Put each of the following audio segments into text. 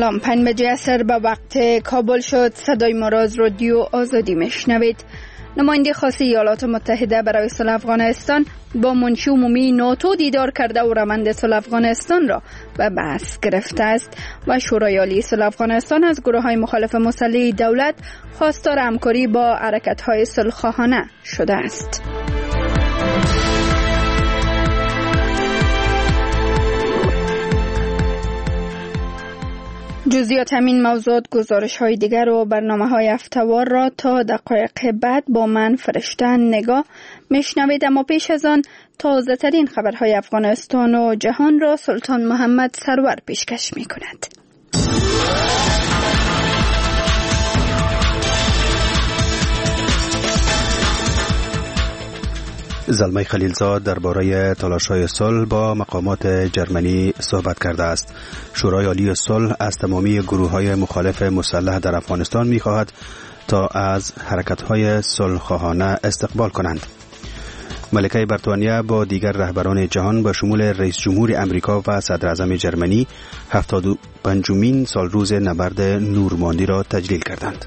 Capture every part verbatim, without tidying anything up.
سلام، پنج بجه عصر به وقت کابل شد. صدای ما را از رادیو آزادی میشنوید. نماینده خاص ایالات متحده برای صلح افغانستان با منشی عمومی ناتو دیدار کرده و روند صلح افغانستان را به بحث گرفته است و شورای عالی صلح افغانستان از گروه‌های مخالف مسلح دولت خواستار همکاری با حرکت‌های صلح‌خواهانه شده است. جزئیات همین موضوعات، گزارش های دیگر و برنامه های هفته‌وار را تا دقایق بعد با من فرشته نگاه میشنوید. اما پیش از آن تازه ترین خبرهای افغانستان و جهان را سلطان محمد سرور پیشکش می کند. زلمه خلیلزاد درباره تلاش‌های صلح با مقامات جرمنی صحبت کرده است. شورای عالی صلح از تمامی گروه‌های مخالف مسلح در افغانستان می‌خواهد تا از حرکت‌های صلح‌خواهانه استقبال کنند. ملکه بریتانیا با دیگر رهبران جهان به شمول رئیس جمهور امریکا و صدر اعظم جرمنی هفتاد و پنجمین سالروز نبرد نورماندی را تجلیل کردند.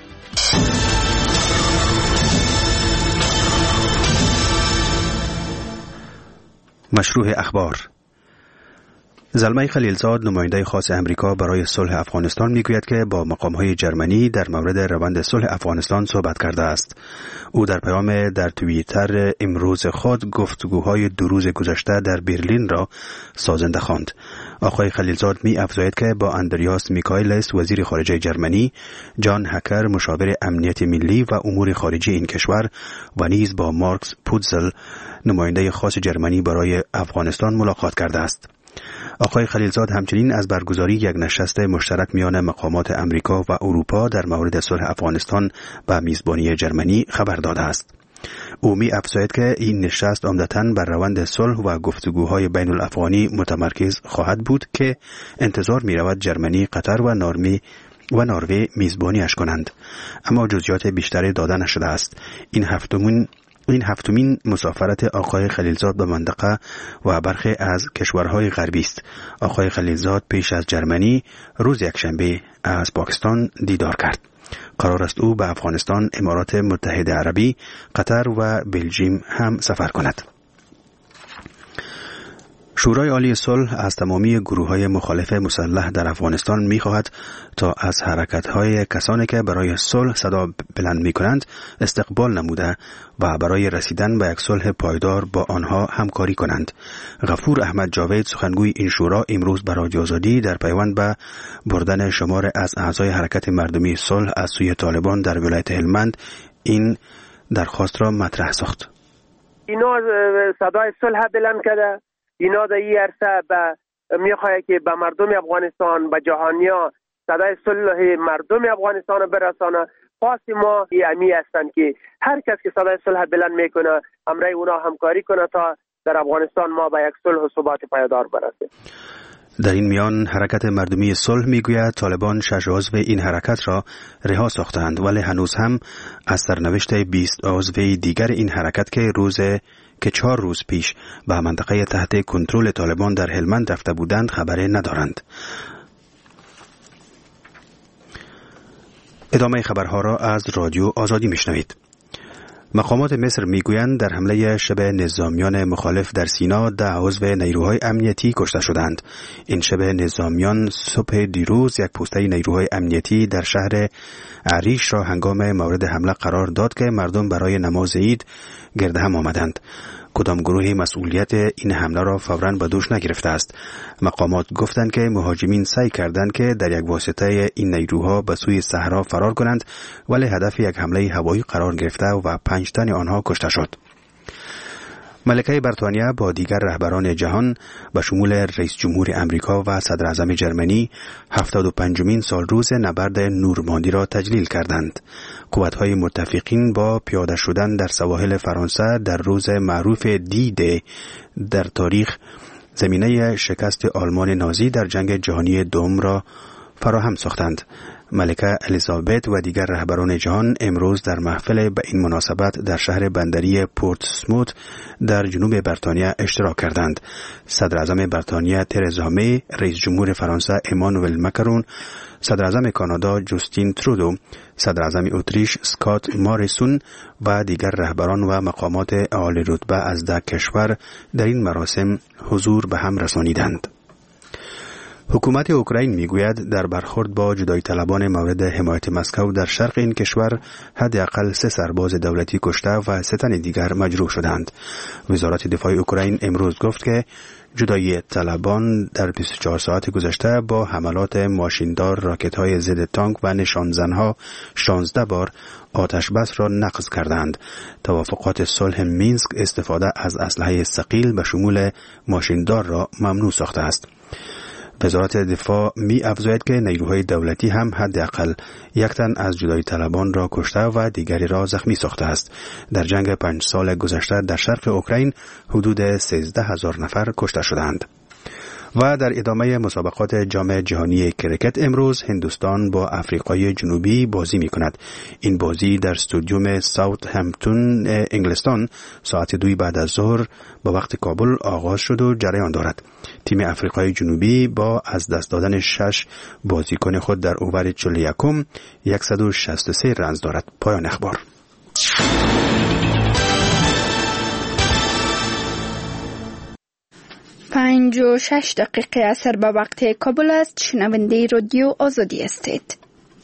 مشروع اخبار. زلمه خلیلزاد نماینده خاص امریکا برای صلح افغانستان میگوید که با مقام‌های جرمنی در مورد روند صلح افغانستان صحبت کرده است. او در پیام در توییتر امروز خود گفتگوهای دو روز گذشته در برلین را سازنده خواند. آقای خلیلزاد می افزاید که با اندریاس میکایلس وزیر خارجه جرمنی، جان هکر مشاور امنیت ملی و امور خارجی این کشور و نیز با مارکس پوتزل نماینده خاص جرمنی برای افغانستان ملاقات کرده است. آقای خلیلزاد همچنین از برگزاری یک نشست مشترک میان مقامات امریکا و اروپا در مورد صلح افغانستان و میزبانی جرمنی خبر داده است. او می افزاید که این نشست عمدتاً بر روند صلح و گفتگوهای بین الافغانی متمرکز خواهد بود که انتظار می رود جرمنی، قطر و نروژ و نروژ میزبانیش کنند، اما جزئیات بیشتری داده نشده است. این هفتمین این هفتمین مسافرت آقای خلیلزاد به منطقه و برخی از کشورهای غربی است. آقای خلیلزاد پیش از جرمنی روز یکشنبه از پاکستان دیدار کرد. قرار است او به افغانستان، امارات متحده عربی، قطر و بلژیم هم سفر کند. شورای عالی صلح از تمامی گروه‌های مخالف مسلح در افغانستان می‌خواهد تا از حرکت‌های کسانی که برای صلح صدا بلند می‌کنند استقبال نموده و برای رسیدن به یک صلح پایدار با آنها همکاری کنند. غفور احمد جاوید، سخنگوی این شورا، امروز به رادیو آزادی در پیوند به بردن شمار از اعضای حرکت مردمی صلح از سوی طالبان در ولایت هلمند این درخواست را مطرح ساخت. اینا صدای صلح بلند کرده، اینا در این عرصه به میخواه که به مردم افغانستان، به جهانیا صدای صلح مردم افغانستان برسانه. خواست ما امی هستند که هر کس که صدای صلح بلند میکنه همراه اونا همکاری کنه تا در افغانستان ما به یک صلح و ثبات پایدار برسیم. در این میان حرکت مردمی صلح میگوید طالبان شش عضو این حرکت را رها ساختند، ولی هنوز هم از سرنوشت بیست عضو دیگر این حرکت که روز که چهار روز پیش به منطقه تحت کنترل طالبان در هلمند رفته بودند خبری ندارند. ادامه خبرها را از رادیو آزادی میشنوید. مقامات مصر میگویند در حمله شب نظامیان مخالف در سینا ده عضو نیروهای امنیتی کشته شدند. این شب نظامیان صبح دیروز یک پوسته نیروهای امنیتی در شهر عریش را هنگام مورد حمله قرار داد که مردم برای نماز عید گرد هم آمدند. کدام گروه مسئولیت این حمله را فوراً به دوش نگرفته است. مقامات گفتند که مهاجمین سعی کردند که در یک واسطه این نیروها به سوی صحرا فرار کنند، ولی هدف یک حمله هوایی قرار گرفته و پنج تن آنها کشته شد. ملکه بریتانیا با دیگر رهبران جهان به شمول رئیس جمهور امریکا و صدر اعظم جرمنی هفتاد و پنجمین سالروز نبرد نورماندی را تجلیل کردند. قوت‌های متفقین با پیاده شدن در سواحل فرانسه در روز معروف دی دی در تاریخ زمینه شکست آلمان نازی در جنگ جهانی دوم را فراهم ساختند. ملکه الیزابت و دیگر رهبران جهان امروز در محفل به این مناسبت در شهر بندری پورتسموت در جنوب بریتانیا اشتراک کردند. صدر اعظم بریتانیا ترزا می، رئیس جمهور فرانسه امانوئل ماکرون، صدر اعظم کانادا جوستین ترودو، صدر اعظم اتریش اسکات ماریسون و دیگر رهبران و مقامات عالی رتبه از ده کشور در این مراسم حضور به هم رسانیدند. حکومت اوکراین میگوید در برخورد با جدایی طلبان مورد حمایت مسکو در شرق این کشور حداقل سه سرباز دولتی کشته و سه تن دیگر مجروح شدند. وزارت دفاع اوکراین امروز گفت که جدایی طلبان در بیست و چهار ساعت گذشته با حملات ماشیندار، راکت‌های ضد تانک و نشانزنها شانزده بار آتش بس را نقض کردند. توافقات صلح مینسک استفاده از اسلحه ثقیل به شمول ماشیندار را ممنوع ساخته است. وزارت دفاع می افزاید که نیروهای دولتی هم حداقل یک تن از جدایی طلبان را کشته و دیگری را زخمی ساخته است. در جنگ پنج سال گذشته در شرق اوکراین حدود سیزده هزار نفر کشته شدند. و در ادامه مسابقات جام جهانی کرکت امروز هندوستان با آفریقای جنوبی بازی می کند. این بازی در استادیوم ساوت همپتون انگلستان ساعت دوی بعد از ظهر با وقت کابل آغاز شد و جریان دارد. تیم آفریقای جنوبی با از دست دادن شش بازیکن خود در اوور چهل و یک صد و شصت و سه رنز دارد. پایان اخبار. پنج و شش دقیقه اثر به وقت کابل است. شنونده رادیو آزادی استید.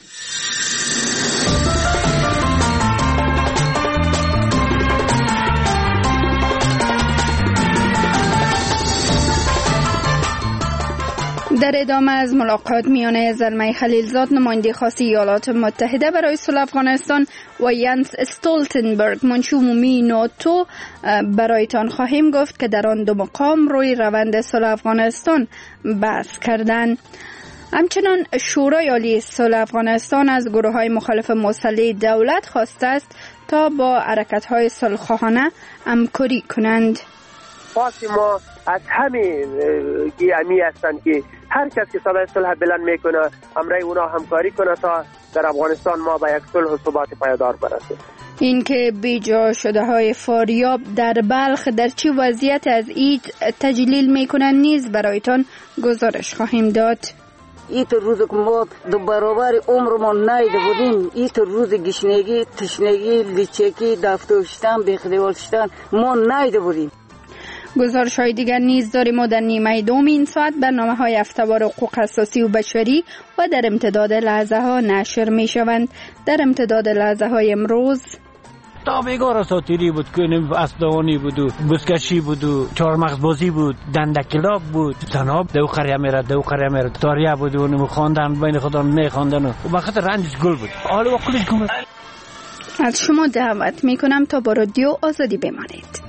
در ادامه از ملاقات میان زلمه خلیلزاد نماینده خاص ایالات متحده برای صلح افغانستان و ینس استولتنبرگ منشی عمومی ناتو برایتان خواهیم گفت که در آن دو مقام روی روند صلح افغانستان بحث کردند. همچنان شورای عالی صلح افغانستان از گروه‌های مخالف مسلح دولت خواسته است تا با حرکت‌های صلح‌خواهانه همکاری کنند. خواست ما از همه گیامی هستند که هر کس که صدای صلح بلند میکنه امرای اونا همکاری کنه تا در افغانستان ما به یک صلح و ثبات پایدار برسیم. این که بیجا شده های فاریاب در بلخ در چه وضعیت از اید تجلیل میکنند نیز برایتان گزارش خواهیم داد. این روز که ما دو برابر عمرمون نایده بودیم، این روز گشنگی، تشنگی، لیچکی، دفتوشتن، بخدیوالشتن ما نایده بودیم. گزارش های دیگر نیز داریم و در نیمه دوم این ساعت برنامه های هفته‌وار حقوق اساسی و بشری و در امتداد لحظه ها نشر می شوند. در امتداد لحظه های امروز تابعگار اساطیری بود که اسدوانی بود و بزکشی بود و چهارمغز بازی بود، دندکلاب بود، تناب دو قریه میره دو قریه میره تاریه بود و نمو خواندن بین خودم میخواندن و وقت رنجش گل بود. حالا وقتش گل. از شما دعوت میکنم تا با رادیو آزادی بمانید.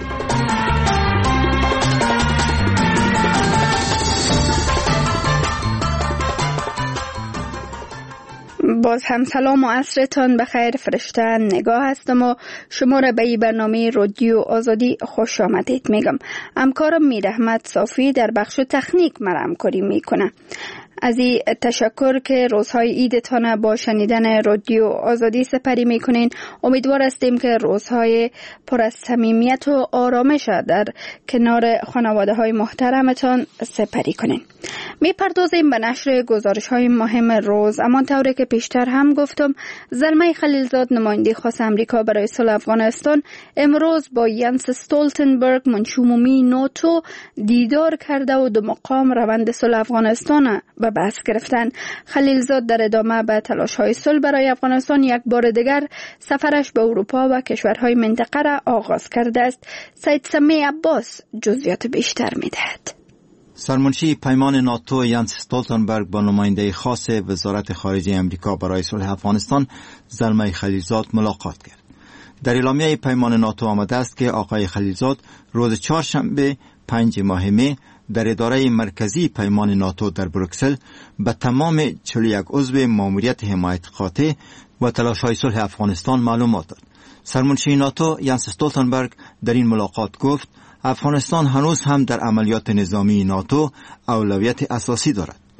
باز هم سلام و عصرتان بخیر. فرشته نگاه هستم و شما را به این برنامه رادیو آزادی خوش آمدید میگم. همکارم میر احمد صافی در بخش تکنیک مرا همکاری میکنه. از این تشکر که روزهای عیدتان با شنیدن رادیو آزادی سپری میکنین. امیدوار هستیم که روزهای پر از صمیمیت و آرامش در کنار خانواده های محترمتان سپری کنین. میپردازیم به نشر گزارش های مهم روز. اما طوری که پیشتر هم گفتم، زلمه خلیلزاد نماینده خاص امریکا برای صلح افغانستان امروز با ینس استولتنبرگ منشی عمومی ناتو دیدار کرده و دو مقام روند صلح افغانستان به بحث گرفتند. خلیلزاد در ادامه به تلاش‌های صلح برای افغانستان یک بار دیگر سفرش به اروپا و کشورهای منطقه را آغاز کرده است. سید سمی عباس جزئیات بیشتر می‌دهد. سرمنشی پیمان ناتو ینس استولتنبرگ با نماینده خاص وزارت خارجه امریکا برای صلح افغانستان زلمه خلیلزاد ملاقات کرد. در اعلامیه پیمان ناتو آمده است که آقای خلیلزاد روز چهارشنبه پنج ماه می در اداره مرکزی پیمان ناتو در بروکسل به تمام چهل و یک عضو ماموریت حمایت قاطع و تلاش‌های صلح افغانستان معلومات داد. سرمنشی ناتو ینس استولتنبرگ در این ملاقات گفت افغانستان هنوز هم در عملیات نظامی ناتو اولویت اساسی دارد.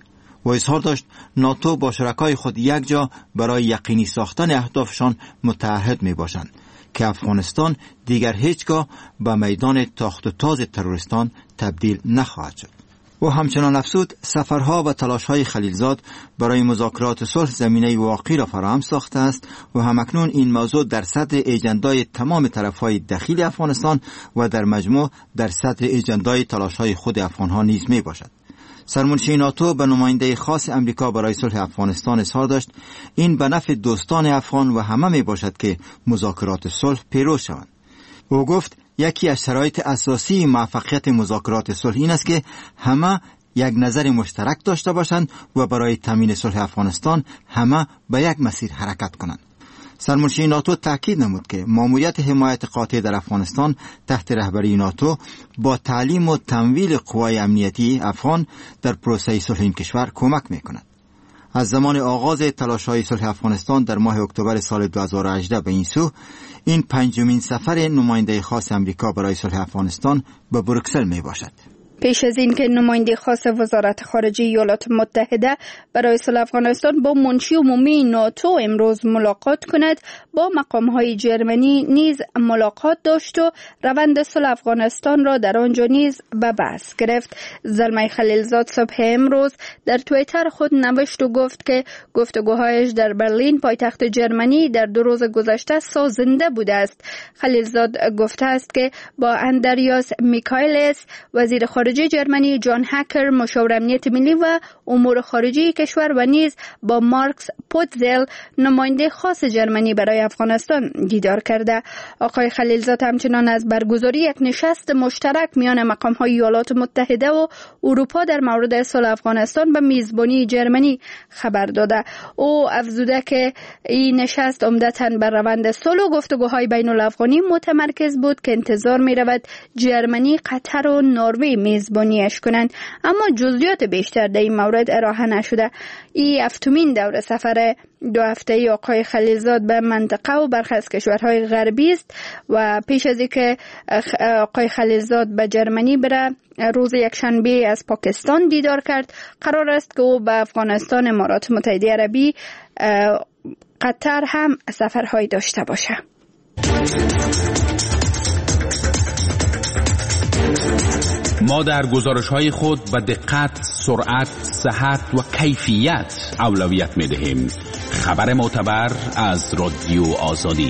و اظهار داشت ناتو با شرکای خود یک جا برای یقینی ساختن اهدافشان متعهد می باشند که افغانستان دیگر هیچگاه به میدان تاخت و تاز تروریستان تبدیل نخواهد شد. و همچنان افزود سفرها و تلاش‌های خلیلزاد برای مذاکرات صلح زمینه واقعی را فراهم ساخته است و همکنون این موضوع در سطح اجندای تمام طرف‌های داخل افغانستان و در مجموع در سطح اجندای تلاش‌های خود افغان‌ها نیز می باشد. سرمنشی ناتو به نماینده خاص امریکا برای صلح افغانستان اظهار داشت این به نفع دوستان افغان و همه می باشد که مذاکرات صلح پیروز شوند. او گفت یکی از شرایط اساسی موفقیت مذاکرات صلح این است که همه یک نظر مشترک داشته باشند و برای تامین صلح افغانستان همه به یک مسیر حرکت کنند. سرمنشی ناتو تاکید نمود که ماموریت حمایت قاطع در افغانستان تحت رهبری ناتو با تعلیم و تمویل قوای امنیتی افغان در پروسه صلح این کشور کمک می‌کند. از زمان آغاز تلاش‌های صلح افغانستان در ماه اکتبر سال دو هزار و هجده به این سو این پنجمین سفر نماینده خاص امریکا برای صلح افغانستان به بروکسل می باشد. پیش از این که نماینده خاص وزارت خارجه ایالات متحده برای صلح افغانستان با منشی عمومی ناتو امروز ملاقات کند، با مقام‌های جرمنی نیز ملاقات داشت و روند صلح افغانستان را در آنجا نیز به بحث گرفت. زلمه خلیلزاد صبح امروز در توییتر خود نوشت و گفت که گفتگوهایش در برلین پایتخت جرمنی در دو روز گذشته سازنده بوده است. خلیلزاد گفته است که با اندریاس میکایلس وزیر خارجه جرمنی، جان هکر مشاور امنیت ملی و امور خارجه کشور و نیز با مارکس پوتزل نماینده خاص جرمنی برای افغانستان دیدار کرده. آقای خلیلزاد همچنان از برگزاری یک نشست مشترک میان مقام‌های ایالات متحده و اروپا در مورد صلح افغانستان به میزبانی جرمنی خبر داده. او افزوده که این نشست عمدتاً بر روند صلح و گفتگوهای بین الافغانی متمرکز بود که انتظار می رود جرمنی، قطر و نروژ میزبانیش کنند، اما جزئیات بیشتر در این مورد ارائه نشده. این هفتمین دور سفر دو هفته‌ای آقای خلیلزاد به منطقه و برخی از کشورهای غربی است و پیش از اینکه آقای خلیلزاد به جرمنی بره روز یکشنبه از پاکستان دیدار کرد. قرار است که او به افغانستان، امارات متحده عربی، قطر هم سفرهای داشته باشه. ما در گزارش‌های خود به دقت، سرعت، صحت و کیفیت اولویت می‌دهیم. خبر معتبر از رادیو آزادی.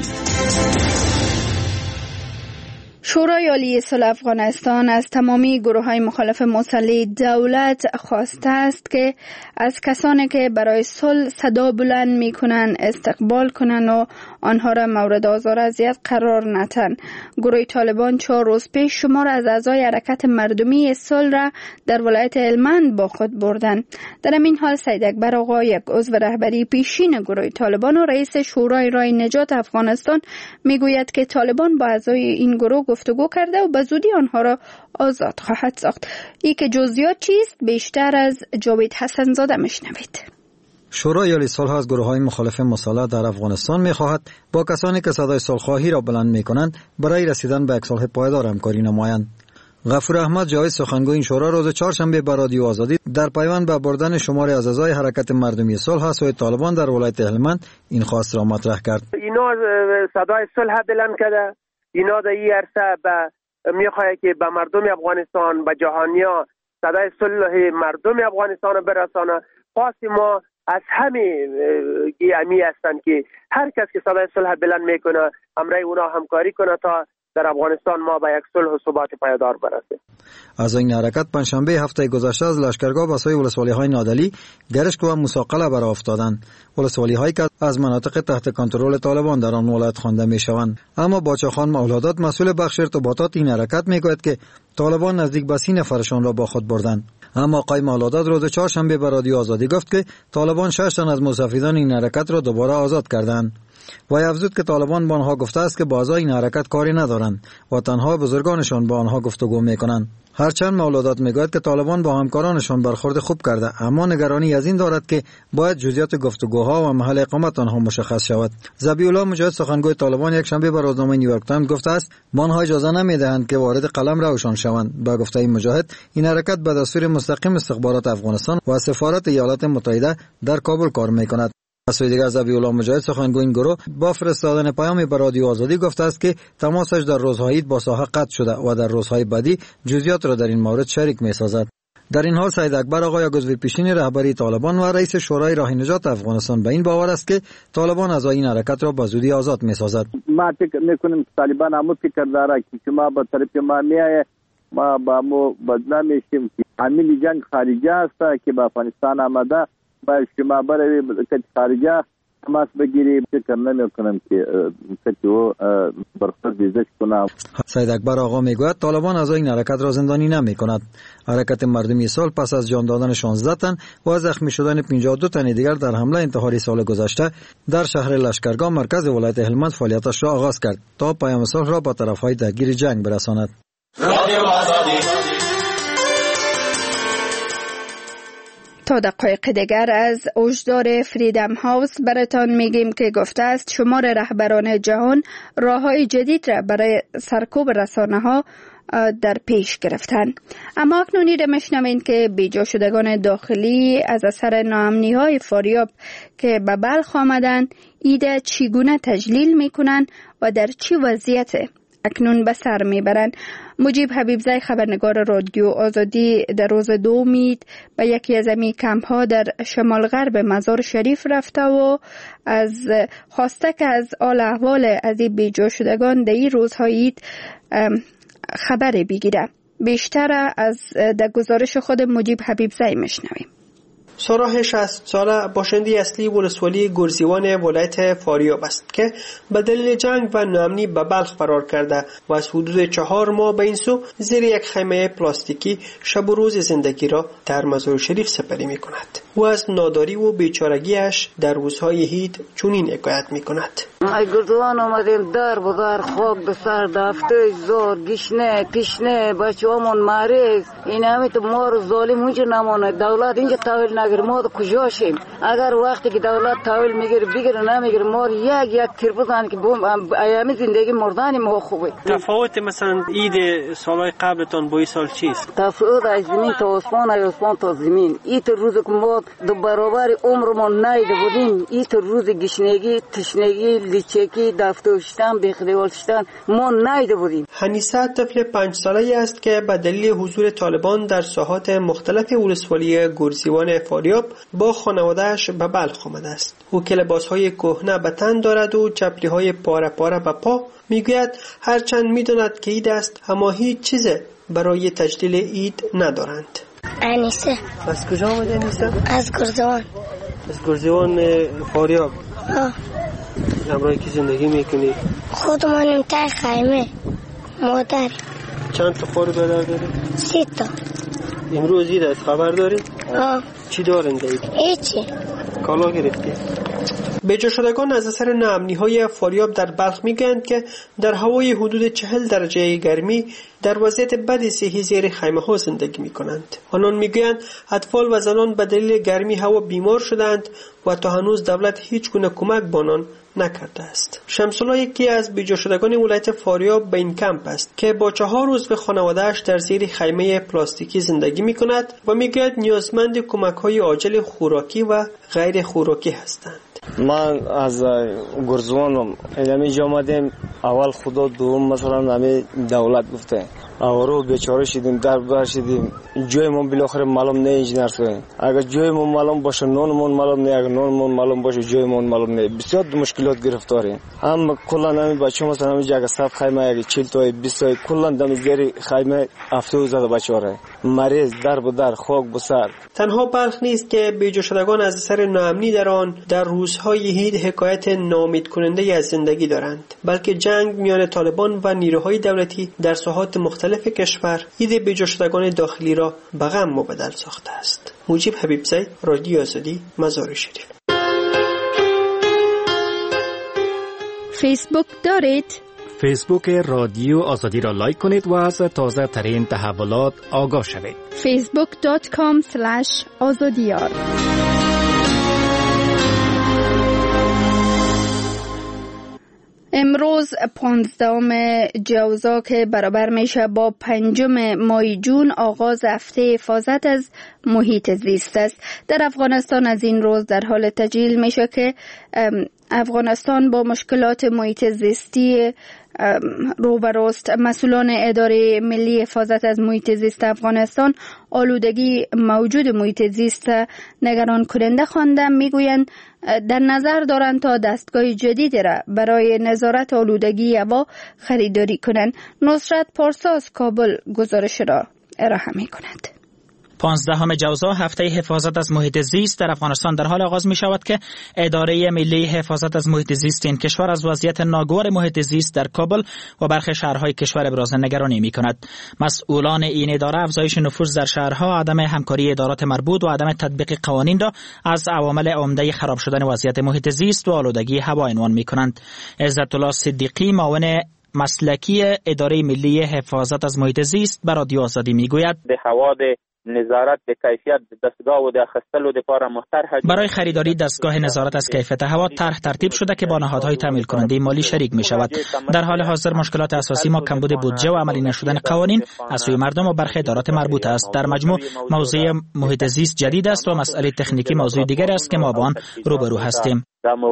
شورای عالی صلح افغانستان از تمامی گروه‌های مخالف مسلح دولت خواسته است که از کسانی که برای صلح صدا بلند می‌کنند استقبال کنند و آنها را مورد آزار و اذیت قرار ندهند. گروه طالبان چهار روز پیش شمار از اعضای حرکت مردمی صلح را در ولایت هلمند با خود بردند. در این حال سید اکبر آقا، یک عضو رهبری پیشین گروه طالبان و رئیس شورای رای نجات افغانستان، میگوید که طالبان با اعضای این گروه گفتگو کرده و به زودی آنها را آزاد خواهد ساخت. ای که جزئیات چیست بیشتر از جاوید حسن زاده میشنوید. شورای عالی صلح از گروه‌های مخالف مسلح در افغانستان می‌خواهد با کسانی که صدای صلح‌خواهی را بلند می‌کنند برای رسیدن به یک صلح پایدار همکاری نمایند. غفور احمد جاوید، سخنگوی این شورا، روز چهارشنبه به رادیو آزادی در پیوند به بردن شماری از اعضای حرکت مردمی صلح از سوی طالبان در ولایت هلمند این خواست را مطرح کرد. اینا صدای صلح بلند کرده، اینا در این عرصه به میخواه که به مردم افغانستان، به جهانیا صدای صلح مردم افغانستان برسانه. خواست ما از همه امی هستند که هر کس که صدای صلح بلند میکنه همراه اونا همکاری کنه تا در افغانستان ما به یک صلح و ثبات پایدار برسیم. از این حرکت پنجشنبه هفته گذشته از لشکرگاه به سوی ولسوالی‌های نادلی، گرشک و موساقله برآ افتادند. ولسوالی‌هایی که از مناطق تحت کنترل طالبان در آن ولایت خوانده میشوند. اما باچاخان مولادات، مسئول بخش ارتباطات این حرکت، میگوید که طالبان نزدیک به سی نفرشان را با خود بردند. اما آقای مولادات روز چهارشنبه به رادیو آزادی گفت که طالبان شش تن از مستفیدان این حرکت را دوباره آزاد کردند. و افزود که طالبان با آنها گفته است که بازای این حرکت کاری ندارند و تنها بزرگانشان با آنها گفتگو میکنند. هرچند مولودات میگوید که طالبان با همکارانشان برخورد خوب کرده، اما نگرانی از این دارد که باید جزئیات گفتگوها و محل اقامت آنها مشخص شود. ذبیح الله مجاهد سخنگوی طالبان یک شنبه به روزنامه نیویورک تایمز گفته است ما آنها اجازه نمیدهند که وارد قلم روشان شوند. با گفته مجاهد این حرکت به دستور مستقیم استخبارات افغانستان و سفارت ایالات متحده در کابل کار میکند. از سوی دیگر ذبیح الله مجاهد سخنگوی این گروه با فرستادن پیامی به رادیو آزادی گفته است که تماسش در روزهای عید با ساحه قطع شده و در روزهای بعدی جزئیات را در این مورد شریک می‌سازد. در این حال سید اکبر آقا عضو پیشین رهبری طالبان و رئیس شورای راه نجات افغانستان به این باور است که طالبان از این حرکت را به زودی آزاد می‌سازد. ما فکر می‌کنیم طالبان هم فکر دارند که ما به طرف ما میآید ما با مو بدنام میشیم که عامل جنگ خارجی است که به افغانستان آمده باید شما برای که خارجه تماس بگیری. فکر نمی‌کنم که که او برخورد دیزش کنه. سید اکبر آقا میگوید طالبان از این حرکت را زندانی نمی‌کند. حرکت مردمی سال پس از جان دادن شانزده تن و زخمی شدن پنجاه و دو تن دیگر در حمله انتحاری سال گذشته در شهر لشکرگاه مرکز ولایت هلمند فعالیتش را آغاز کرد تا پیام صلح را با طرف‌های درگیر جنگ برساند. تا دقایق دیگر از اوجدار فریدم هاوس براتان میگیم که گفته است شمار رهبران جهان راههای جدید را برای سرکوب رسانه ها در پیش گرفتن. اما اکنون را میشنوین که بیجا شدگان داخلی از اثر ناامنی های فاریاب که به بلخ آمدن ایده چگونه تجلیل میکنن و در چی وضعیت اکنون به سر میبرن. مجیب حبیبزی خبرنگار رادیو آزادی در روز دو امید به یکی از امی کمپ ها در شمال غرب مزار شریف رفته و از خواسته که از آل احوال از این بیجا شدگان در این روزهای خبر بگیره. بیشتر از در گزارش خود مجیب حبیبزی میشنویم. سراح شصت ساله باشنده اصلی ولسوالی گرزیوان ولایت فاریاب است که به دلیل جنگ و ناامنی به بلخ فرار کرده و از حدود چهار ماه به این سو زیر یک خیمه پلاستیکی شب و روز زندگی را در مزار شریف سپری می کند. او از ناداری و بیچارگیش در روزهای عید چنین حکایت می کند. ای گردوان آمدیم در بدار خواب به سر دفته زور گشنه تشنه بچه همون مریض این همه تو مار ظالم اونجا نمانه دولت اینجا تحویل نگیر ما کجا شیم. اگر وقتی که دولت تحویل میگیره بگیره نمیگیره ما یک یک تیر بزنن که بوم ایام زندگی مردن ما خوبه. تفاوت مثلا عید سالهای قبلتون با این سال چیست؟ تفاوت از زمین تا آسمان از آسمان تا زمین. این روز که ما دو برابر عمرمون نیده بودیم این روز گشنگی تشنگی لیچکی دفتوشتن بیخدیوالشتن ما نیده بودیم. حنیسه طفل پنج ساله است که به دلیل حضور طالبان در ساحات مختلف ولسوالی گرزیوان فاریاب با خانواده‌اش به بلخ آمده است. او که لباس‌های کهنه به تن دارد و چپلی‌های پاره پاره به پا. میگوید هرچند میداند که عید است اما هیچ چیز برای تجلیل عید ندارند. انیسه. از کجا آمده انیسه؟ از گرزیوان. از گرزیوان فاریاب. ها. همراه کی زندگی میکنی؟ خودمانیم تای خیمه. مادر. چند تا خور بدر داری؟ سی تا. امروز عید است خبر داری؟ ها. چی دارند عید؟ هیچی. کالا گرفتی؟ بیجا شدگان از اثر ناامنی های فاریاب در بلخ میگویند که در هوای حدود چهل درجه گرمی در وضعیت بدی صحی زیر خیمه ها زندگی می کنند. آنان میگویند اطفال و زنان به دلیل گرمی هوا بیمار شدند و تا هنوز دولت هیچ گونه کمک به آنان نکرده است. شمس الله یکی از بیجا شدگان ولایت فاریاب به این کمپ است که با چهار عضو خانواده‌اش در زیر خیمه پلاستیکی زندگی می کند و میگوید نیازمند کمک های عاجل خوراکی و غیر خوراکی هستند. من از گرزوانم اینجا آمدیم اول خدا دوم مثلا همه دولت گفته آورو بیچاره شدیم در بر شدیم جایمون بالاخره معلوم نه انجینر سویم اگر جایمون معلوم باشه نونمون معلوم نه اگر نونمون معلوم باشه جایمون معلوم نه بسیار مشکلات گرفتاریم هم کلا همین بچه مثلا همین جگه صف خیمه اگه چهل تا بیست تا کلا دم زیر خیمه هفتاد زده بچه‌ها مریض در به در خاک به سر. تنها بلخ نیست که بیجا شدگان از اثر ناامنی در آن در روزهای عید حکایت ناامید کننده از زندگی دارند، بلکه جنگ میان طالبان و نیروهای دولتی در ساحات مختلف کشور عید بیجا شدگان داخلی را به غم مبدل ساخته است. مجیب حبیبزی، رادیو آزادی، مزار شریف. فیسبوک دارید؟ فیسبوک رادیو آزادی را لایک کنید و از تازه ترین تحولات آگاه شوید. فیسبوک دات کام اسلش آزادیار. امروز پانزدهم جوزا که برابر میشه با پنجم ماه جون آغاز هفته حفاظت از محیط زیست است. در افغانستان از این روز در حال تجلیل میشه که افغانستان با مشکلات محیط زیستی روبروست. مسئولان اداره ملی حفاظت از محیط زیست افغانستان آلودگی موجود محیط زیست نگران کننده خواندند. میگویند در نظر دارند تا دستگاه جدیدی را برای نظارت آلودگی هوا خریداری کنند. نصرت پارسا از کابل گزارش را ارائه می‌کند. پانزدهم جوزا هفته حفاظت از محیط زیست در افغانستان در حال آغاز می شود که اداره ملی حفاظت از محیط زیست این کشور از وضعیت ناگوار محیط زیست در کابل و برخی شهرهای کشور ابراز نگرانی می کند. مسئولان این اداره افزایش نفوذ در شهرها، عدم همکاری ادارات مربوط و عدم تطبیق قوانین را از عوامل عمده خراب شدن وضعیت محیط زیست و آلودگی هوا عنوان می کنند. عزت الله صدیقی معاون مسلکی اداره ملی حفاظت از محیط زیست به رادیو آزادی می گوید نظارت به کیفیت دستگاه و د خستلو د پاره مختار برای خریداری دستگاه نظارت از کیفیت هوا طرح ترتیب شده که با نهادهای تامین کننده مالی شریک می شود. در حال حاضر مشکلات اساسی ما کمبود بودجه و عملی نشدن قوانین از سوی مردم و برخی ادارات مربوطه است. در مجموع موضوع محیط زیست جدید است و مسئله تکنیکی موضوع دیگر است که ما با آن روبرو هستیم.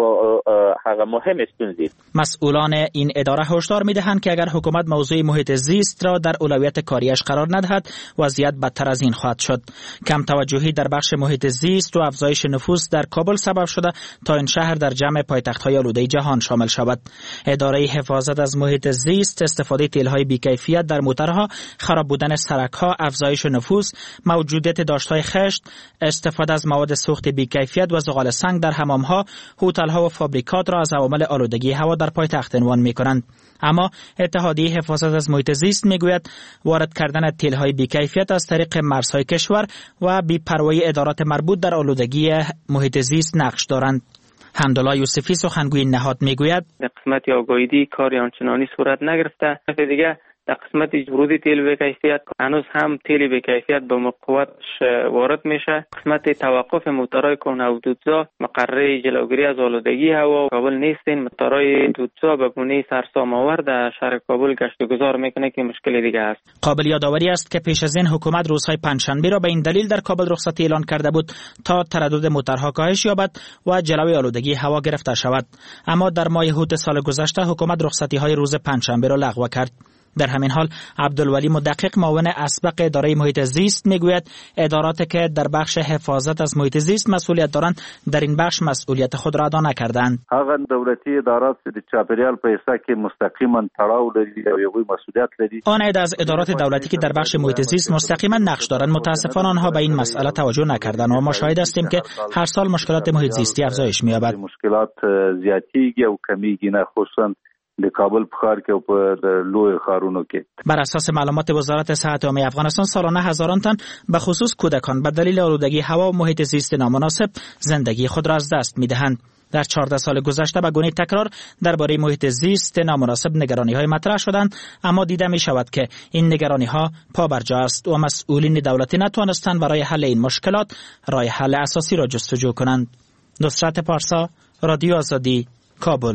مسئولان این اداره هشدار می‌دهند که اگر حکومت موضوع محیط زیست را در اولویت کاریش قرار ندهد وضعیت بدتر از این خواهد شد. کم توجهی در بخش محیط زیست و افزایش نفوذ در کابل سبب شده تا این شهر در جمع پایتخت‌های آلوده جهان شامل شود. اداره حفاظت از محیط زیست استفاده تیل‌های بی‌کیفیت در موترها، خراب بودن سرک‌ها، افزایش نفوذ، موجودیت داشت‌های خشت، استفاده از مواد سوخت بی‌کیفیت و زغال سنگ در حمام‌ها، هتل‌ها و فابریکات را از عوامل آلودگی هوا در پایتخت عنوان می‌کنند. اما اتحادیه حفاظت از محیط زیست میگوید وارد کردن تیل‌های بی‌کیفیت از طریق مرزهای کشور و بی‌پروایی ادارات مربوط در آلودگی محیط زیست نقش دارند. حمدالله یوسفی سخنگوی نهاد میگوید در قسمت آگاهی کاری آنچنانی صورت نگرفته. دیگه در قسمت ورود تیل به کیفیت هنوز هم تیل به کیفیت به قوتش وارد میشه. قسمت توقف موتورهای کهنه و دودزا مقرره جلوگیری از آلودگی هوا کابل نیستین. موتورهای دودزا به گونه سرسام آور در شهر کابل گشت و گذار میکنه که مشکل دیگه است. قابل یادآوری است که پیش از این حکومت روزهای پنجشنبه را به این دلیل در کابل رخصتی اعلان کرده بود تا تردد موتورها کاهش یابد و جلوی آلودگی هوا گرفته شود. اما در ماه هوت سال گذشته حکومت رخصتی های روز پنجشنبه را لغو کرد. در همین حال عبدالولی مدقق معاون اسبق اداره محیط زیست میگوید اداراتی که در بخش حفاظت از محیط زیست مسئولیت دارند در این بخش مسئولیت خود را ادا نکردند. هغه دولتي ادارات د چاپیریال په حصہ کې مستقیما تړاو لري او یوه مسئولیت لري. آن عده از ادارات دولتی که در بخش محیط زیست مستقیما نقش دارند متاسفانه آنها به این مسئله توجه نکردند و ما شاهد هستیم که هر سال مشکلات محیط زیستی افزایش می‌یابد. مشکلات زیاتیږي او کمیږي نه خصوصا د کابل په ښار کې او په لوی ښارونو کې. بر اساس معلومات وزارت صحت عامه افغانستان سالانه هزاران تن به خصوص کودکان به دلیل آلودگی هوا و محیط زیست نامناسب زندگی خود را از دست می‌دهند. در چهارده سال گذشته به گونه تکرار درباره محیط زیست نامناسب نگرانی‌های مطرح شدند، اما دیده می‌شود که این نگرانی‌ها پابرجا است و مسئولین دولتی نتوانستند برای حل این مشکلات راه حل اساسی را جستجو کنند. نصرت پارسا، رادیو آزادی، کابل.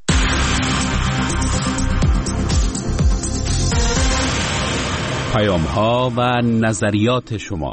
پیام‌ها و نظریات شما.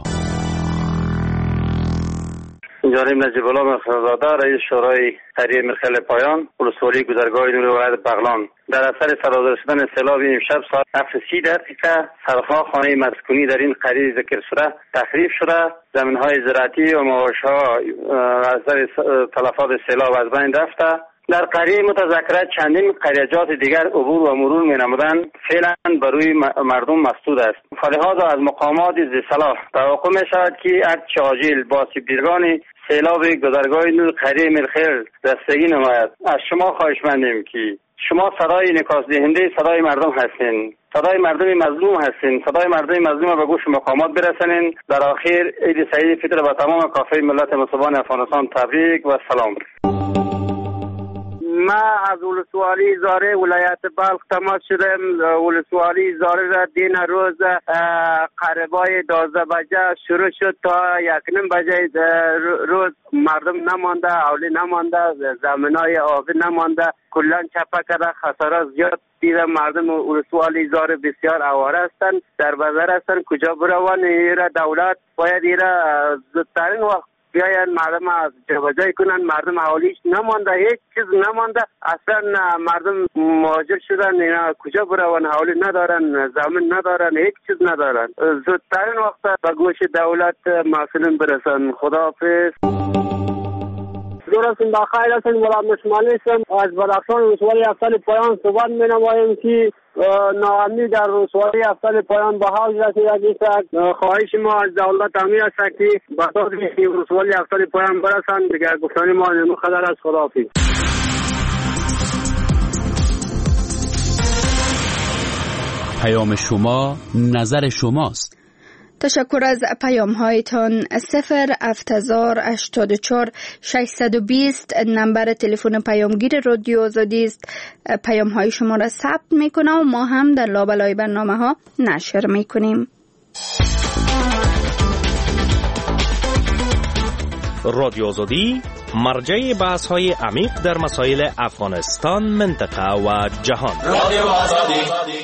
جانب نجیب الله مخزاده رئیس شورای قریه مرخل پایان ولسوالی گذرگاه نور ولایت بغلان. در اثر سرازیر شدن سیلاب امشب ساعت هفت و سی دقیقه صدها خانه مسکونی در این قریه ذکر شده تخریب شده، زمین‌های زراعتی و مواشی‌ها از اثر تلفات سیلاب از بین رفته. در قریه متذکره چندین قریجات دیگر عبور و مرور می‌نمودند فعلا بر روی مردم مسدود است. فلهذا از مقامات ذی صلاح توقع می‌شود که ارتش عاجل با سیبدیرگان سیلاب گذرگاه نور قریه مرخل دستگی نماید. از شما خواهشمندیم که شما صدای انعکاس دهنده صدای مردم هستین، صدای مردم مظلوم هستین، صدای مردم مظلوم به گوش مقامات برسانین. در آخر عید سعید فطر به تمام کافه ملت مسلمان افغانستان تبریک و سلام. ما از ولسوالی زاره ولایت بلخ تماس شدم. ولسوالی زاره را دین روز قربای دوازده بجه شروع شد تا یک نیم بجه روز مردم نمانده، اولی نمانده، زمینای آبی نمانده، کلا چپه کرده، خسارات زیاد دیده. مردم ولسوالی زاره بسیار آواره هستند، در بازار هستند، کجا بروند؟ ایره دولت باید ایره زودترین وقت بیاین مردم از جابجایی کنن. مردم حوالیش نمانده، هیچ چیز نمانده، اصلا مردم مهاجر شدن، اینا کجا بروند؟ حوالی ندارن، زمین ندارن، هیچ چیز ندارن. زودترین وقت به گوش دولت مسئولین برسن. خداحافظ. درستون بخیر هستن. ولاد مشمالی هستم از بدخشان ولسوالی افسر پایان صحبت می نماییم که ناامنی در ولسوالی افسر پایان به حال رسیده است. خواهش ما از دولت امیر است که به طور ولسوالی افسر پایان برسند. دیگر گفتن ما نمو خدر از. خداحافظ. پیام شما نظر شماست. تشکر از پیام هایتان. صفر افتزار اشتاد چار ششصد و بیست نمبر تلفن پیامگیر رادیو آزادی است. پیام های شما را ثبت میکنه و ما هم در لابلای برنامه ها نشر میکنیم. رادیو آزادی مرجع بحث های عمیق در مسائل افغانستان، منطقه و جهان. رادیو آزادی.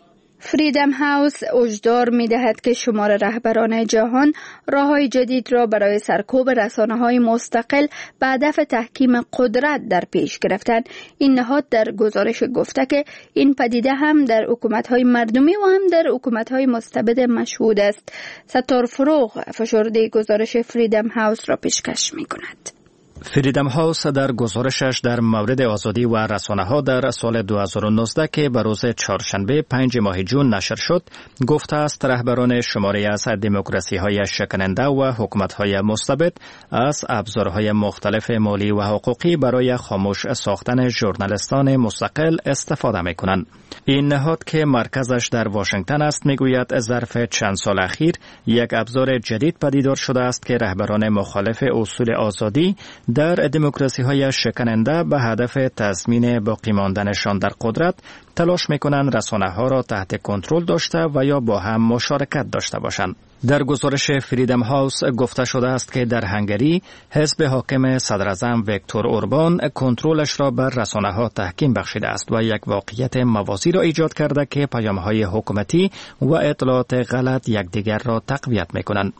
فریدم هاوس هشدار می دهد که شمار رهبران جهان راه‌های جدید را برای سرکوب رسانه‌های مستقل به هدف تحکیم قدرت در پیش گرفتند. این نهاد در گزارش گفته که این پدیده هم در حکومت‌های مردمی و هم در حکومت‌های مستبد مشهود است. ستار فروغ فشرده گزارش فریدم هاوس را پیشکش می‌کند. فریدم هاوس در گزارشش در مورد آزادی و رسانه ها در سال دو هزار و نوزده که به روز چهارشنبه پنج ماه جون نشر شد گفته است رهبران شماری از دموکراسی های شکننده و حکومت های مستبد از ابزارهای مختلف مالی و حقوقی برای خاموش ساختن ژورنالیستان مستقل استفاده می کنند. این نهاد که مرکزش در واشنگتن است میگوید ظرف چند سال اخیر یک ابزار جدید پدیدار شده است که رهبران مخالف اصول آزادی در دموکراسی های شکننده به هدف تضمین باقی ماندنشان در قدرت تلاش میکنند رسانه ها را تحت کنترل داشته و یا با هم مشارکت داشته باشند. در گزارش فریدم هاوس گفته شده است که در هنگری حزب حاکم صدراعظم ویکتور اوربان کنترلش را بر رسانه ها تحکیم بخشیده است و یک واقعیت موازی را ایجاد کرده که پیام های حکومتی و اطلاعات غلط یکدیگر را تقویت میکنند.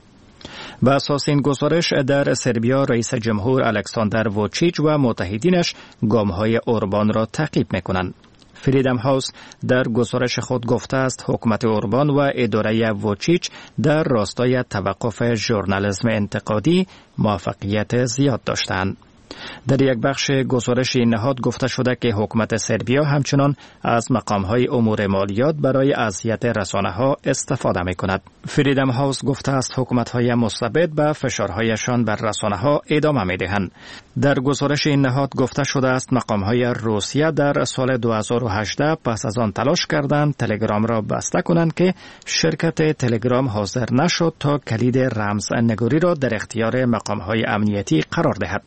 به اساس این گزارش در سربیا رئیس جمهور الکساندر ووچیچ و متحدینش گام‌های اوربان را تعقیب می‌کنند. فریدم هاوس در گزارش خود گفته است حکومت اوربان و اداره ووچیچ در راستای توقف ژورنالیسم انتقادی موفقیت زیاد داشتند. در یک بخش گزارش این نهاد گفته شده که حکومت سربیا همچنان از مقام‌های امور مالیات برای اذیت رسانه‌ها استفاده می‌کند. فریدم هاوس گفته است حکومت‌های مستبد به فشارهایشان بر رسانه‌ها ادامه می‌دهند. در گزارش این نهاد گفته شده است مقام‌های روسیه در سال دو هزار و هجده پس از آن تلاش کردند تلگرام را بسته کنند که شرکت تلگرام حاضر نشد تا کلید رمزنگاری را در اختیار مقام‌های امنیتی قرار دهد.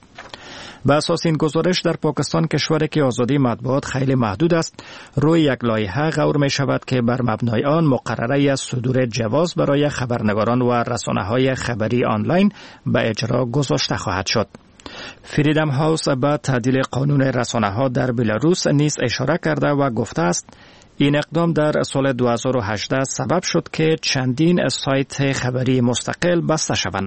به اساس این گزارش در پاکستان، کشوری که آزادی مطبوعات خیلی محدود است، روی یک لایحه غور می شود که بر مبنای آن مقرره از صدور جواز برای خبرنگاران و رسانه‌های خبری آنلاین به اجرا گذاشته خواهد شد. فریدم هاوس به تعدیل قانون رسانه‌ها در بلاروس نیز اشاره کرده و گفته است این اقدام در سال دو هزار و هجده سبب شد که چندین سایت خبری مستقل بسته شوند.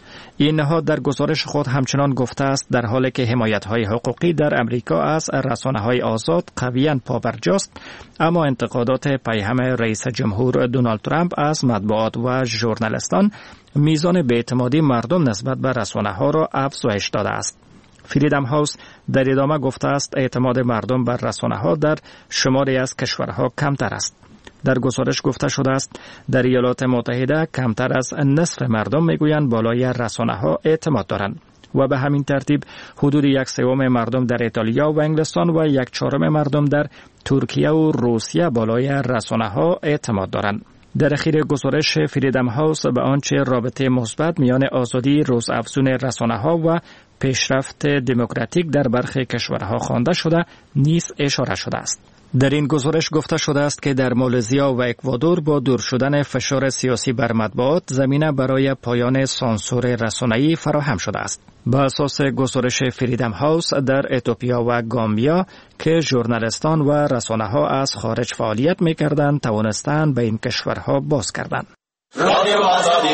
این نهاد در گزارش خود همچنان گفته است در حالی که حمایت‌های حقوقی در امریکا از رسانه‌های آزاد قویاً پابرجاست، اما انتقادات پیهم رئیس جمهور دونالد ترامپ از مطبوعات و ژورنالیستان میزان بی‌اعتمادی مردم نسبت به رسانه‌ها را افزایش داده است. فریدم هاوس در ادامه گفته است اعتماد مردم بر رسانه‌ها در شماری از کشورها کمتر است. در گزارش گفته شده است در ایالات متحده کمتر از نصف مردم میگویند بالای رسانه‌ها اعتماد دارند و به همین ترتیب حدود یک سوم مردم در ایتالیا و انگلستان و یک چهارم مردم در ترکیه و روسیه بالای رسانه‌ها اعتماد دارند. در اخیر گزارش فریدم هاوس به آنچه رابطه مثبت میان آزادی روزافزون رسانه‌ها و پیشرفت دموکراتیک در برخی کشورها خوانده شده نیز اشاره شده است. در این گزارش گفته شده است که در مالزیا و اکوادور با دور شدن فشار سیاسی بر مطبوعات زمینه برای پایان سانسور رسانه‌ای فراهم شده است. با اساس گزارش فریدم هاوس در اتیوپیا و گامبیا که ژورنالیستان و رسانه‌ها از خارج فعالیت می‌کردند توانستند به این کشورها باز کردند. رادیو آزادی.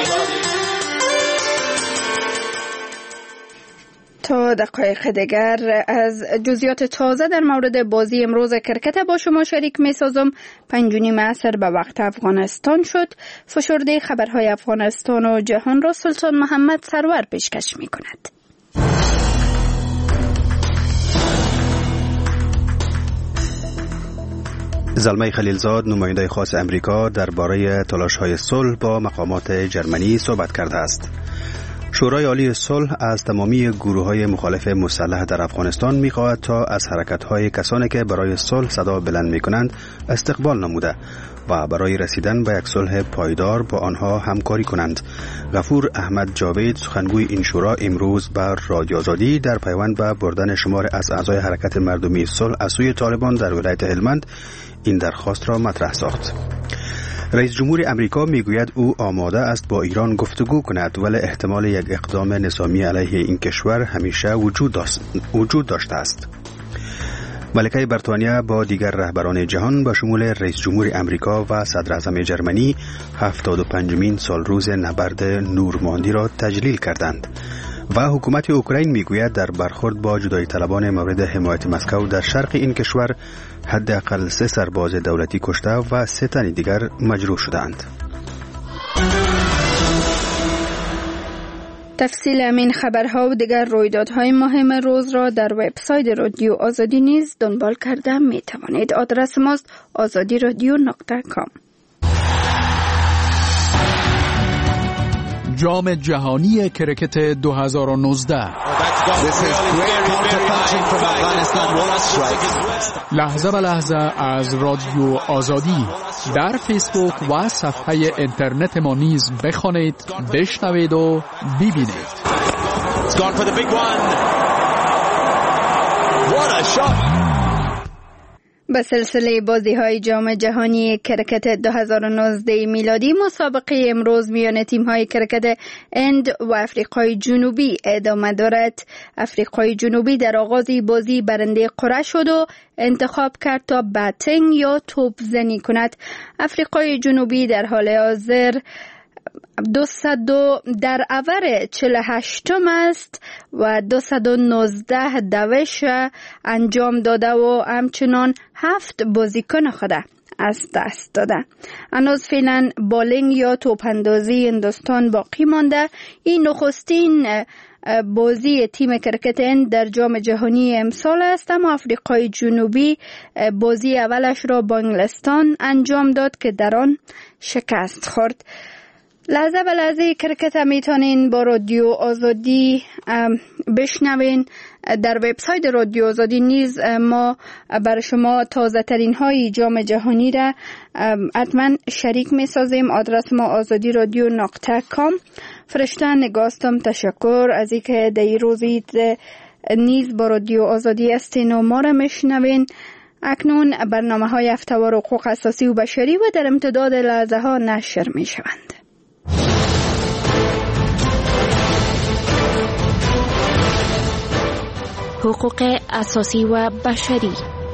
تا دقایق دیگر از جزئیات تازه در مورد بازی امروز کرکت با شما شریک می سازم. پنج و نیم عصر به وقت افغانستان شد. فشرده خبرهای افغانستان و جهان را سلطان محمد سرور پیشکش می کند. زلمه خلیلزاد نماینده خاص امریکا درباره تلاش‌های صلح با مقامات جرمنی صحبت کرده است. شورای عالی صلح از تمامی گروه‌های مخالف مسلح در افغانستان می‌خواهد تا از حرکت‌های کسانی که برای صلح صدا بلند می‌کنند استقبال نموده و برای رسیدن به یک صلح پایدار با آنها همکاری کنند. غفور احمد جاوید سخنگوی این شورا امروز بر رادیو آزادی در پیوند به بردن شمار از اعضای حرکت مردمی صلح از سوی طالبان در ولایت هلمند این درخواست را مطرح ساخت. رئیس جمهور امریکا میگوید او آماده است با ایران گفتگو کند ولی احتمال یک اقدام نظامی علیه این کشور همیشه وجود, وجود داشته است. ملکه بریتانیا با دیگر رهبران جهان با شمول رئیس جمهور امریکا و صدر اعظم جرمنی هفتاد و پنجمین سال روز نبرد نورماندی را تجلیل کردند و حکومت اوکراین میگوید در برخورد با جدایی طلبان مورد حمایت مسکو در شرق این کشور حداقل سه سرباز دولتی کشته و سه تن دیگر مجروح شدند. تفصیل همین خبرها و دیگر رویدادهای مهم روز را در وبسایت رادیو آزادی نیز دنبال کرده می توانید. آدرس ماست آزادی رادیو نقطه کام. جام جهانی کرکت دو هزار و نوزده لحظه به لحظه از رادیو آزادی در فیسبوک و صفحه اینترنت ما نیز بخوانید، بشنوید و ببینید. به سلسله بازی های جام جهانی کرکت دو هزار و نوزده میلادی مسابقه امروز میان تیم های کرکت هند و افریقای جنوبی ادامه دارد. افریقای جنوبی در آغاز بازی برنده قرعه شد و انتخاب کرد تا بتینگ یا توپ زنی کند. افریقای جنوبی در حال حاضر دویست در اور چهل و هشتم است و دویست و نوزده دوش انجام داده و همچنان هفت بازیکن خود از دست داده. هنوز فعلا بالینگ یا توپ اندازی هندوستان باقی مانده. این نخستین بازی تیم کرکت هند در جام جهانی امسال است، اما افریقای جنوبی بازی اولش را با انگلستان انجام داد که در آن شکست خورد. لحظه به لحظه کرکت میتونین با رادیو آزادی بشنوین. در وبسایت رادیو آزادی نیز ما برای شما تازه ترین های جام جهانی را حتما شریک میسازیم. آدرس ما آزادی رادیو نقطه کام. فرشته نگاستم تشکر از اینکه در این روزی نیز با رادیو آزادی هستین و ما را میشنوین. اکنون برنامه های هفته‌وار حقوق اساسی و بشری و در امتداد لحظه ها نشر می شوند. حقوق اساسی و بشری.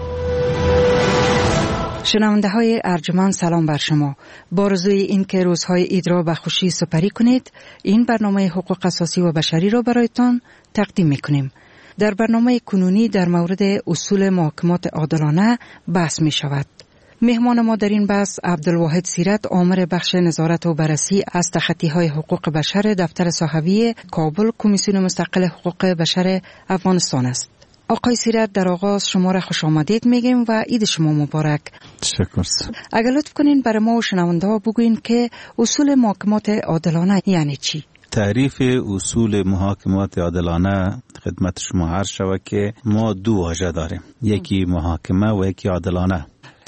شنونده های ارجمند سلام بر شما. با آرزوی این که روزهای عید را به خوشی سپری کنید، این برنامه حقوق اساسی و بشری را برایتان تقدیم میکنیم. در برنامه کنونی در مورد اصول محاکمات عادلانه بحث می شود. مهمان ما در این بحث عبدالواحد سیرت، آمر بخش نظارت و بررسی از تخطی‌های حقوق بشر دفتر صحوی کابل، کمیسیون مستقل حقوق بشر افغانستان است. آقای سیرت، در آغاز شما را خوش آمدید میگیم و عید شما مبارک. تشکر. اگر لطف کنین برای ما و شنونده ها بگوین که اصول محاکمات عادلانه یعنی چی؟ تعریف اصول محاکمات عادلانه خدمت شما عرض شود که ما دو واژه داریم، یکی محاکمه و یکی عادلانه.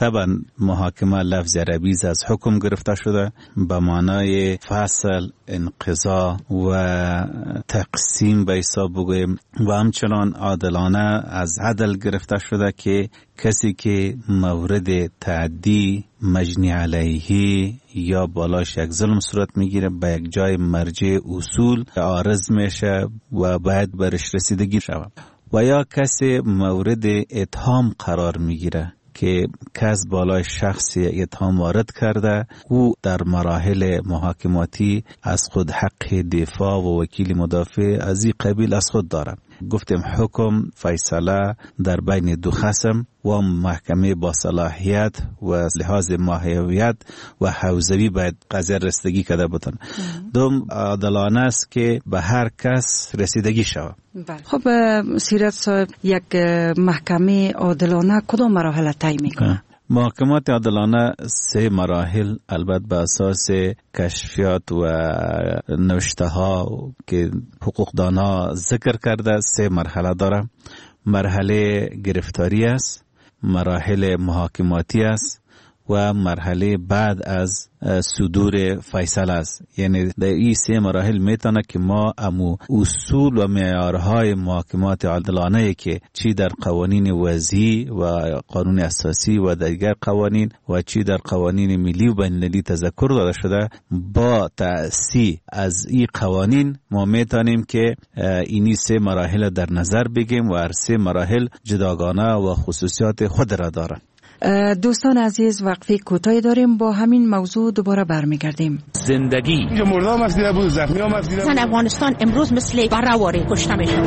طبعا محاکمه لفظ عربی از حکم گرفته شده به معنای فصل، انقضا و تقسیم به حساب بگویم و همچنان عادلانه از عدل گرفته شده که کسی که مورد تعدی مجنی علیه یا بالاش یک ظلم صورت میگیره به یک جای مرجع اصول عارض میشه و باید برش رسیدگی شود. و یا کسی مورد اتهام قرار میگیره که کس بالای شخصی اتهام وارد کرده، او در مراحل محاکماتی از خود حق دفاع و وکیل مدافع از این قبیل از خود داره. گفتیم حکم فیصله در بین دو خصم و محکمه با صلاحیت و لحاظ ماهیت و حوزوی باید قضیه رسیدگی کرده بتونه. دوم عادلانه است که به هر کس رسیدگی شود. خب سیرت صاحب، یک محکمه عادلانه کدام مراحل طی میکنه؟ محاکمات عادلانه سه مراحل البته به اساس کشفیات و نوشته ها که حقوقدانا ذکر کرده سه مرحله داره. مرحله گرفتاری است، مراحل محاکماتی است و مرحله بعد از صدور فیصله است. یعنی در این سه مراحل میتونه که ما امو اصول و معیارهای محاکمات عادلانه که چی در قوانین وضعی و قانون اساسی و دیگر قوانین و چی در قوانین ملی و بین‌المللی تذکر داده شده، با تأسیس از این قوانین ما میتونیم که اینی سه مراحل در نظر بگیریم و هر سه مراحل جداگانه و خصوصیات خود را داره. دوستان عزیز، وقفه کوتاهی داریم، با همین موضوع دوباره برمیگردیم. زندگی اینجا مردم هست دیده بود، زخمی هم هست دیده بود. افغانستان امروز مثل برآواره کشته میشه.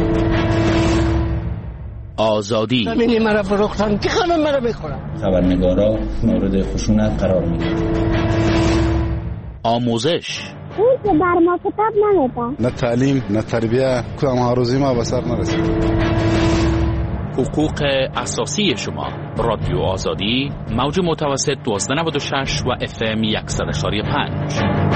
آزادی زمینی مرا فروختن که خانم مرا بخورم. خبرنگارا مورد خشونت قرار میگیرن. آموزش اون که بر ما کتاب نمیده، نه تعلیم نه تربیه، کدام هاروزی ما به سر نرسید. حقوق اساسی شما. رادیو آزادی، موج متوسط دوازده نود و شش و اف ام صد و پنج.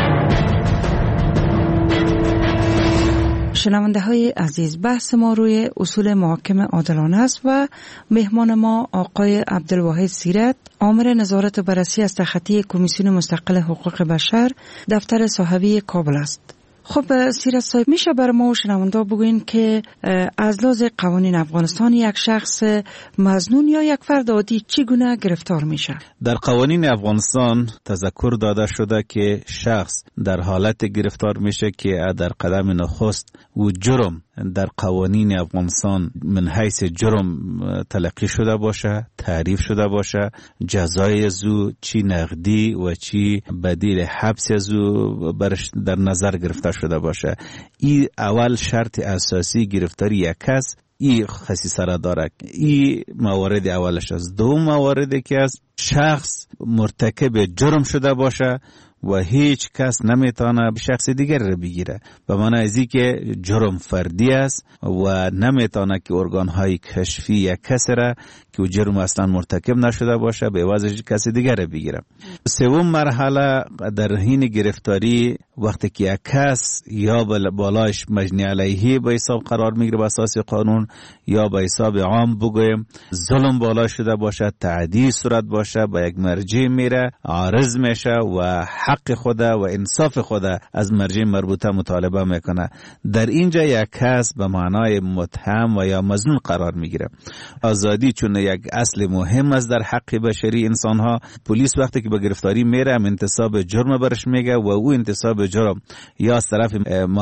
شنونده های عزیز، بحث ما روی اصول محاکمه عادلانه است و مهمان ما آقای عبدالواحد سیرت، آمر نظارت و بررسی از تخطی کمیسیون مستقل حقوق بشر دفتر صاحبی کابل است. خب سیرت صاحب، میشه بر ما و شنونده بگوین که از لحاظ قوانین افغانستان یک شخص مظنون یا یک فرد عادی چگونه گرفتار میشه؟ در قوانین افغانستان تذکر داده شده که شخص در حالت گرفتار میشه که در قدم نخست و جرم در قوانین افغانستان من حیث جرم تلقی شده باشه، تعریف شده باشه، جزای زو چی نقدی و چی بدیل حبس زو برش در نظر گرفته شده باشه. این اول شرط اساسی گرفتاری یک کس این خصیصه را داره. این موارد اولش است. دوم مواردی که از شخص مرتکب جرم شده باشه و هیچ کس نمیتونه شخص دیگر رو بگیره، به معنی ازی که جرم فردی است و نمیتونه که ارگانهای کشفی یک کس را که جرم اصلا مرتکب نشده باشه به عوض کس دیگر رو بگیره. سوم مرحله در حین گرفتاری وقتی که یک کس یا بالاش مجنی علیه به حساب قرار میگیره به اساس قانون یا به حساب عام بگویم ظلم بالا شده باشه، تعدی صورت باشه، به یک مرجع میره، عارض میشه و حق خود و انصاف خود از مرجع مربوطه مطالبه میکنه. در اینجا یک کس به معنای متهم و یا مظنون قرار میگیره. آزادی چون یک اصل مهم است در حق بشری انسان ها، پلیس وقتی که به گرفتاری میره انتصاب جرم برش میگه و او انتصاب جرم یا از طرف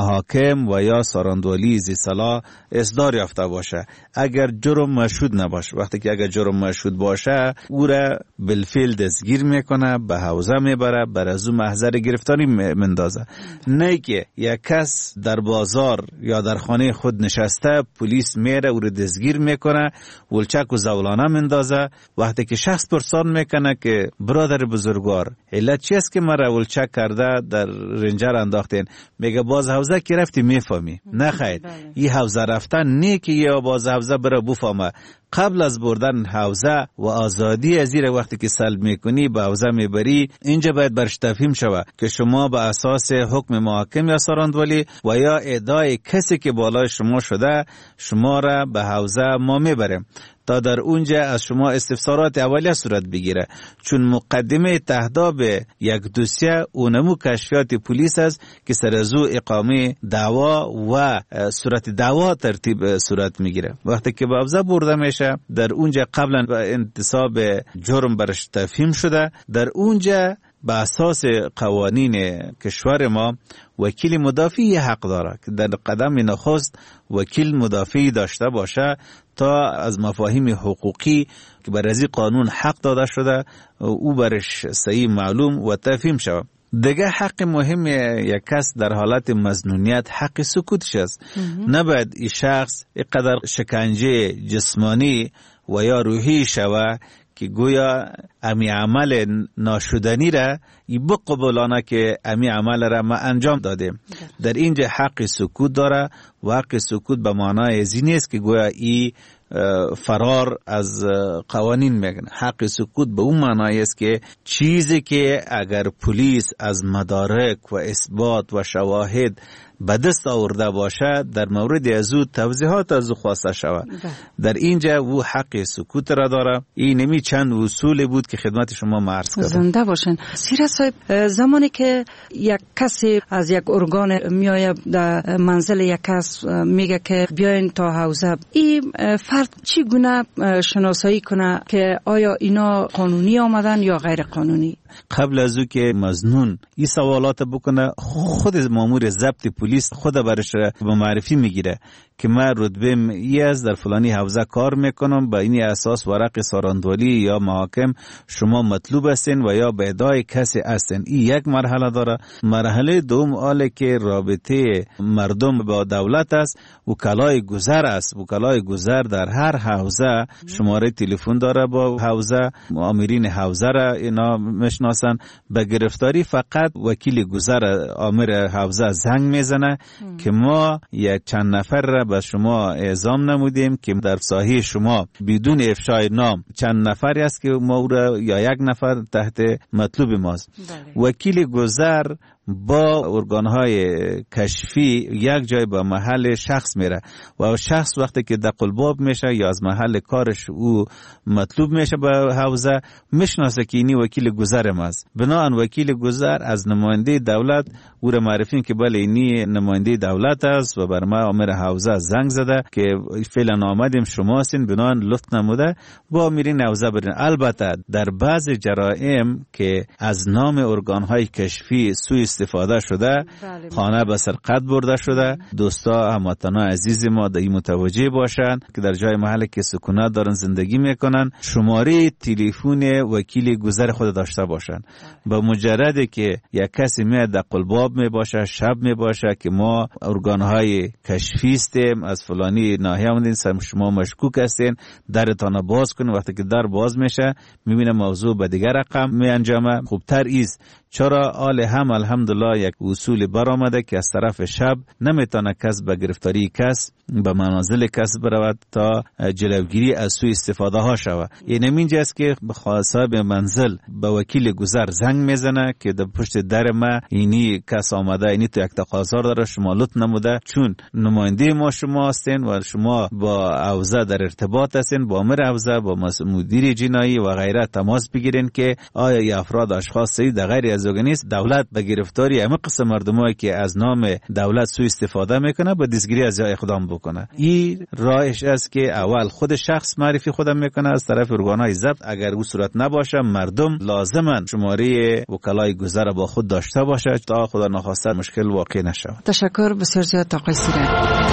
محاکم و یا ساراندولی زی صلاح اصدار یافته باشه. اگر جرم مشهود نباشه، وقتی که اگر جرم مشهود باشه او را بالفعل دستگیر میکنه، به حوزه میبره، بر از او محضر گرفتاری مندازه. نه که یک کس در بازار یا در خانه خود نشسته پلیس میره او را دستگیر میکنه، ولچک و زولانه مندازه. وقتی که شخص پرسان میکنه که برادر بزرگوار علت چی است که مرا ولچک کرده در رنجر انداختین، میگه باز حوزه که رفتی میفهمی. نه خیر، این حوزه رفتن نه که یا باز حوزه بره بفهمه. قبل از بردن حوزه و آزادی از زیر وقتی که سلب میکنی به حوزه میبری، اینجا باید برش تفهیم شود که شما به اساس حکم محاکم یا ساراندولی و یا ادعای کسی که بالای شما شده شما را به حوزه ما میبریم. تا در اونجا از شما استفسارات اولیه صورت بگیره، چون مقدمه تهداب یک دوسیه اونمو کشفیات پلیس است که سر از او اقامه دعوا و صورت دعوا ترتیب صورت میگیره. وقتی که به افزا برده میشه در اونجا قبلا به انتصاب جرم برش تفهیم شده، در اونجا به اساس قوانین کشور ما وکیل مدافعی حق داره که در قدم نخست وکیل مدافعی داشته باشه تا از مفاهیم حقوقی که بر از قانون حق داده شده او برش صحیح معلوم و تفهیم شود. دیگه حق مهم یک کس در حالت مظنونیت حق سکوتش است. نباید این شخص اینقدر شکنجه جسمانی و یا روحی شوه که گویا امی عمل ناشدنی را ای بقبولانه که امی عمل را ما انجام دادیم. در اینجا حق سکوت داره و حق سکوت به معنای ازی نیست که گویا ای فرار از قوانین میگن. حق سکوت به اون معنای است که چیزی که اگر پلیس از مدارک و اثبات و شواهد به دست آورده باشه در مورد از او توضیحات از او خواسته شود، در اینجا او حق سکوت را داره. این نمی چند اصول بود که خدمت شما عرض کردم. زنده باشن. سیرت صاحب، زمانی که یک کسی از یک ارگان میایه در منزل یک کس میگه که بیاین تا حوزه، این فرد چی گونه شناسایی کنه که آیا اینا قانونی آمدن یا غیر قانونی؟ قبل از او که مظنون این سوالات بکنه، خود مامور ضبط پلیس خود برش به معرفی میگیره که من رتبه ای از در فلانی حوزه کار میکنم، با این اساس ورق ساراندولی یا محاکم شما مطلوب هستین و یا به ادعای کسی هستین. این یک مرحله داره. مرحله دوم آله که رابطه مردم با دولت است، وکلای گذر است. وکلای گذر در هر حوزه شماره تلفن داره با حوزه، آمرین حوزه را اینا میشناسن. به گرفتاری فقط وکیل گذر آمر حوزه زنگ میزنه که ما یک چند نفر را به شما اعزام نمودیم که در ساحه شما بدون افشای نام چند نفری است که ما را یا یک نفر تحت مطلوب ماست. وکیل گذر با ارگانهای کشفی یک جای به محل شخص میره و شخص وقتی که دقلباب میشه یا از محل کارش او مطلوب میشه به حوزه، میشناسه که اینی وکیل گذر ماست. بنابراین وکیل گذر از نماینده دولت او را معرفی که بله اینی نماینده دولت است و بر ما آمر حوزه زنگ زده که فعلا آمدیم شما هستین، بنابراین لطف نموده با میرین حوزه برین. البته در بعض جرائم که از نام ارگانهای کشفی سوء استفاده شده، خانه به سرقت برده شده، دوستا هموطنان عزیز ما در این متوجه باشن که در جای محلی که سکونت دارن زندگی میکنن شماره تلفن وکیل گذر خود داشته باشن. با مجردی که یک کسی میاد در قلباب می باشه، شب می باشه که ما ارگانهای کشفی هستیم از فلانی ناحیه آمدین، شما مشکوک هستین، درتان باز کنین. وقتی که در باز میشه میبینه موضوع به دیگر رقم می انجامه. خوبتر ایست چرا آل هم الحمدلله یک اصول برآمده که از طرف شب نمیتونه کس به گرفتاری کس به منازل کس برود تا جلوگیری از سوء استفاده ها شود. این همینجاست که صاحب منزل به وکیل گذر زنگ میزنه که در پشت در ما اینی کس آمده، اینی تو یک تقاضا داره، شما لطف نموده چون نماینده ما شما هستین و شما با حوزه در ارتباط هستین، با امر حوزه با مدیر جنایی و غیره تماس بگیرین که آیا ای افراد اشخاصی در غیر از نیست. دولت به گرفتاری همه قسم مردمایی که از نام دولت سوء استفاده میکنه به دستگیری از جا اقدام بکنه. این راهش است که اول خود شخص معرفی خودم میکنه از طرف ارگانهای ضبط. اگر او صورت نباشه مردم لازما شماره وکلای گذر با خود داشته باشه تا خدا نخواسته مشکل واقع نشه. تشکر بسیار زیاد آقای سیرت.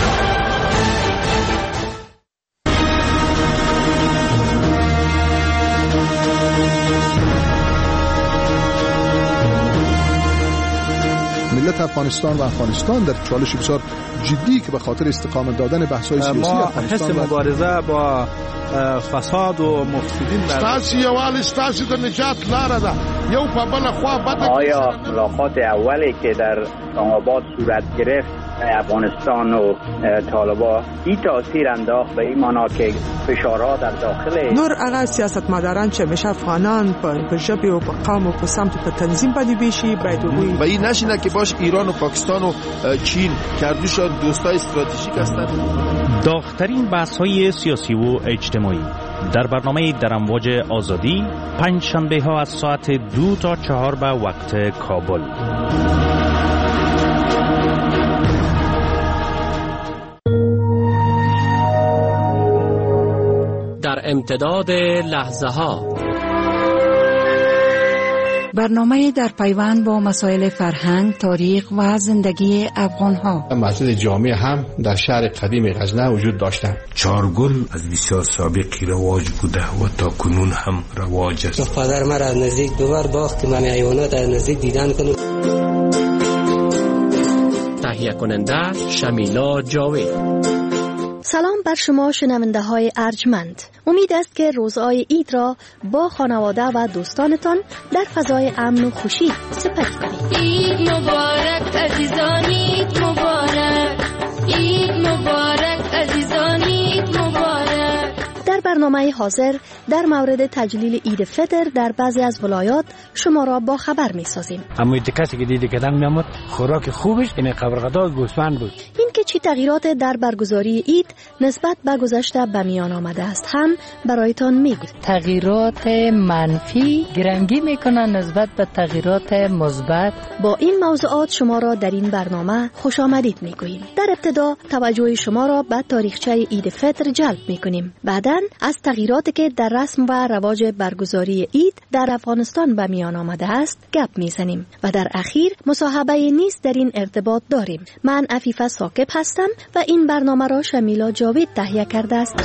ملت افغانستان و افغانستان در چالش بسیار جدی که به خاطر استقامت دادن بحث‌های سیاسی افغانستان ما حس مبارزه با فساد و مفسدین ستاسو یوال ستاسو د نجات لاره ده. یو په بل خوا بد. آیا ملاقات اولی که در اسلام‌آباد صورت گرفت افغانستان و طالبان این تاثیر انداخت به این معنا که فشارها در داخل نور هغه سیاستمداران چې همیشه افغانان په ژبه او په قوم او په سمت په تنظیم باندې بیشي باید وي و این نشینه که باش ایران و پاکستان و چین کردوشان دوستای استراتژیک هستند. داغ‌ترین بحث‌های سیاسی و اجتماعی در برنامه در امواج آزادی پنج شنبه ها از ساعت دو تا چهار به وقت کابل. در امتداد لحظه ها برنامه در پیوند با مسائل فرهنگ، تاریخ و زندگی افغان ها. مسجد جامع هم در شهر قدیم غزنه وجود داشته. چارگل از بسیار سابقی رواج بوده و تا کنون هم رواج است. پدر مرا از نزدیک دوبار باخت که من حیوانات از نزدیک دیدن کنم. تهیه کننده شمیلا جاوید. سلام بر شما شنونده های ارجمند. امید است که روزهای عید را با خانواده و دوستانتان در فضای امن و خوشی سپری کنید. عید مبارک عزیزان، عید مبارک، عید مبارک عزیزان، عید مبارک. در برنامه حاضر در مورد تجلیل عید فطر در بعضی از ولایات شما را با خبر می سازیم. اما این کسی که دیده کدن می آمد خوراک خوبش این قبرغدا گوسفند بود. این که چی تغییرات در برگزاری عید نسبت به گذشته به میان آمده است هم برایتان میگویم. تغییرات منفی گرنگی میکنن نسبت به تغییرات مثبت. با این موضوعات شما را در این برنامه خوش آمدید میگوییم. در ابتدا توجه شما را به تاریخچه عید فطر جلب میکنیم. بعداً از تغییراتی که در رسم و رواج برگزاری عید در افغانستان به میان آمده است گپ میزنیم و در اخیر مصاحبه نیز در این ارتباط داریم. من عفیفه ثاقب هستم و این برنامه را شمیلا جاوید تهیه کرده است.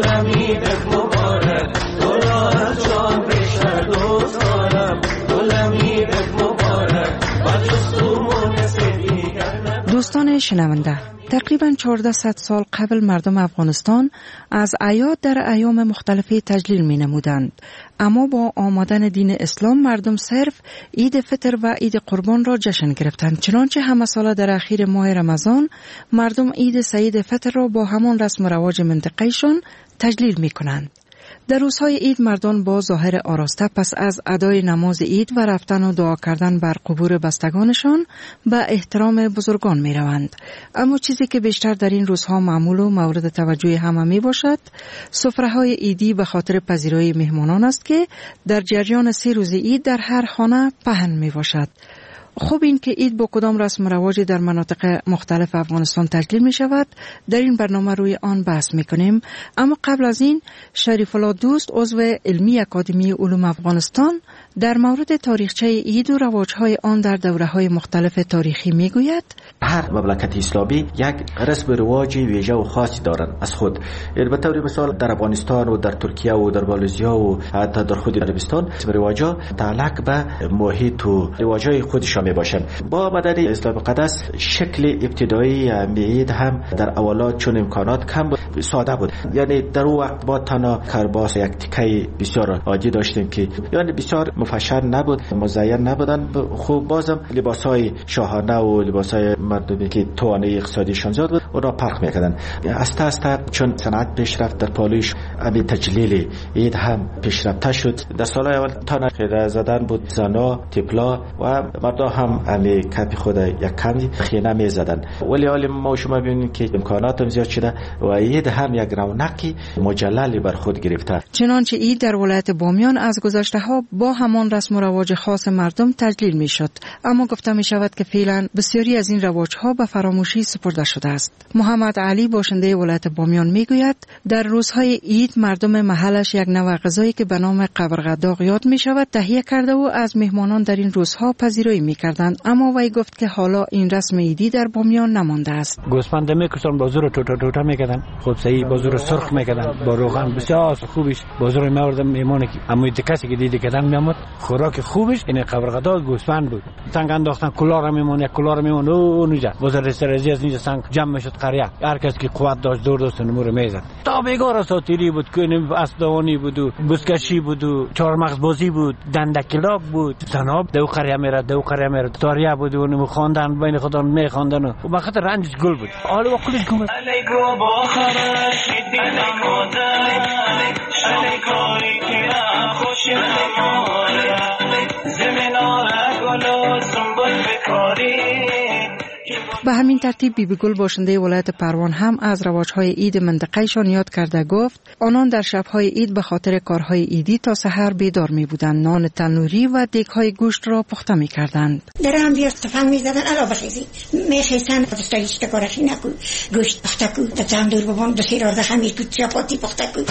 دوستان شنونده، تقریباً چهارده سال قبل مردم افغانستان از اعیاد در ایام مختلفی تجلیل می نمودند. اما با آمدن دین اسلام مردم صرف عید فطر و عید قربان را جشن گرفتند. چنانچه همه ساله در اخیر ماه رمضان مردم عید سعید فطر را با همان رسم و رواج منطقه‌شان تجلیل می کنند. در روزهای عید مردان با ظاهر آراسته پس از ادای نماز عید و رفتن و دعا کردن بر قبور بستگانشان به احترام بزرگان می روند. اما چیزی که بیشتر در این روزها معمول و مورد توجه همه می باشد سفره های عیدی به خاطر پذیرایی مهمانان است که در جریان سه روز عید در هر خانه پهن می باشد. خوب این که عید با کدام رسم و رواجی در مناطق مختلف افغانستان تجلیل می شود در این برنامه روی آن بحث می کنیم. اما قبل از این شریف الله دوست عضو علمی اکادمی علوم افغانستان در مورد تاریخچه عید و رواجهای آن در دوره‌های مختلف تاریخی می گوید. هر مملکت اسلامی یک رسم و رواج ویژه و خاصی دارند از خود. به طور مثال در افغانستان و در ترکیه و در مالزیا و حتی در خود عربستان رسم و رواج‌ها تعلق به محیط و رواج‌های خودشان می باشند. با آمدن اسلام مقدس شکل ابتدایی عید هم در اولات چون امکانات کم بود ساده بود. یعنی در اون وقت با تنها کرباس یک تکه بسیار عادی داشتیم که یعنی بسیار مفشر نبود، مزین نبودن. خوب بازم لباسای شاهانه و لباسای مردمی که توانایی اقتصادیشان زیاد بود اونا پرخ میکردن. استه استه چون صنعت پیشرفت در پالویش همین تجلیل عید هم پیشرفته شد. در سالهای اول تانه خیره زدن بود، زنا، تپلا و مردا هم همین کپ خود یک کمی خینه میزدن. ولی حال ما شما ببینید که امکانات هم زیاد شده و عید هم یک رونقی مجللی بر خود گرفته. چنانچه عید در ولایت بامیان از گذشته ها با همان رسم و رواج خاص مردم تجلیل می شد. اما گفته می شود که فعلا بسیاری از این رواج ها به فراموشی سپرده شده است. محمد علی باشنده ولایت بامیان می گوید در روزهای عید مردم محلش یک نوع غذایی که به نام قبرغداغ یاد می شود تهیه کرده و از مهمانان در این روزها پذیرایی می کردند. اما وی گفت که حالا این رسم عیدی در بامیان نمانده است. گوسفند میکشتن، بازو رو ټوټه ټوټه میکردن، خوب صحیح بازو رو سرخ میکردن، با روغن بسیار خوبش بازو رو میوردن میمونه که اما این کسی که دیده کدن میامد خوراک خوبش این قبرغدا گوسفند بود. سنگ انداختن کلار میمونه، کلار میمونه اونجا بازار رستورازی از اینجا سنگ جمع میشد قریه. هر کس که قوت داشت دور دست نمور میزد. تا بیگار اساطیری بود که اسدوانی بود و بزکشی بود و چهارمغز بازی بود، دندکلاک بود، زناب دو قریه میره دو قریه میره تاریه بود و اونم خواندن بین خودان میخواندن و وقت رنجش گل بود. حالا وقتش گم علیکو با خبر شدین مادر علیکاری که خوش ماله زمین آره گل و سنبول بکاری به همین ترتیب بیبی گل باشنده ولایت پروان هم از رواج‌های عید منطقه‌شان یاد کرده گفت آنان در شب‌های عید به خاطر کارهای عیدی تا سحر بیدار می‌بودند، نان تنوری و دیگ‌های گوشت را پخته می‌کردند. در هم بیار تفنگ می‌زدن علاوه بخیزی می‌خیسن دستایش کارشی نکو گوشت پخته کو تا تندور ببون دو سیر آرده خمیر کو چپاتی پخته کو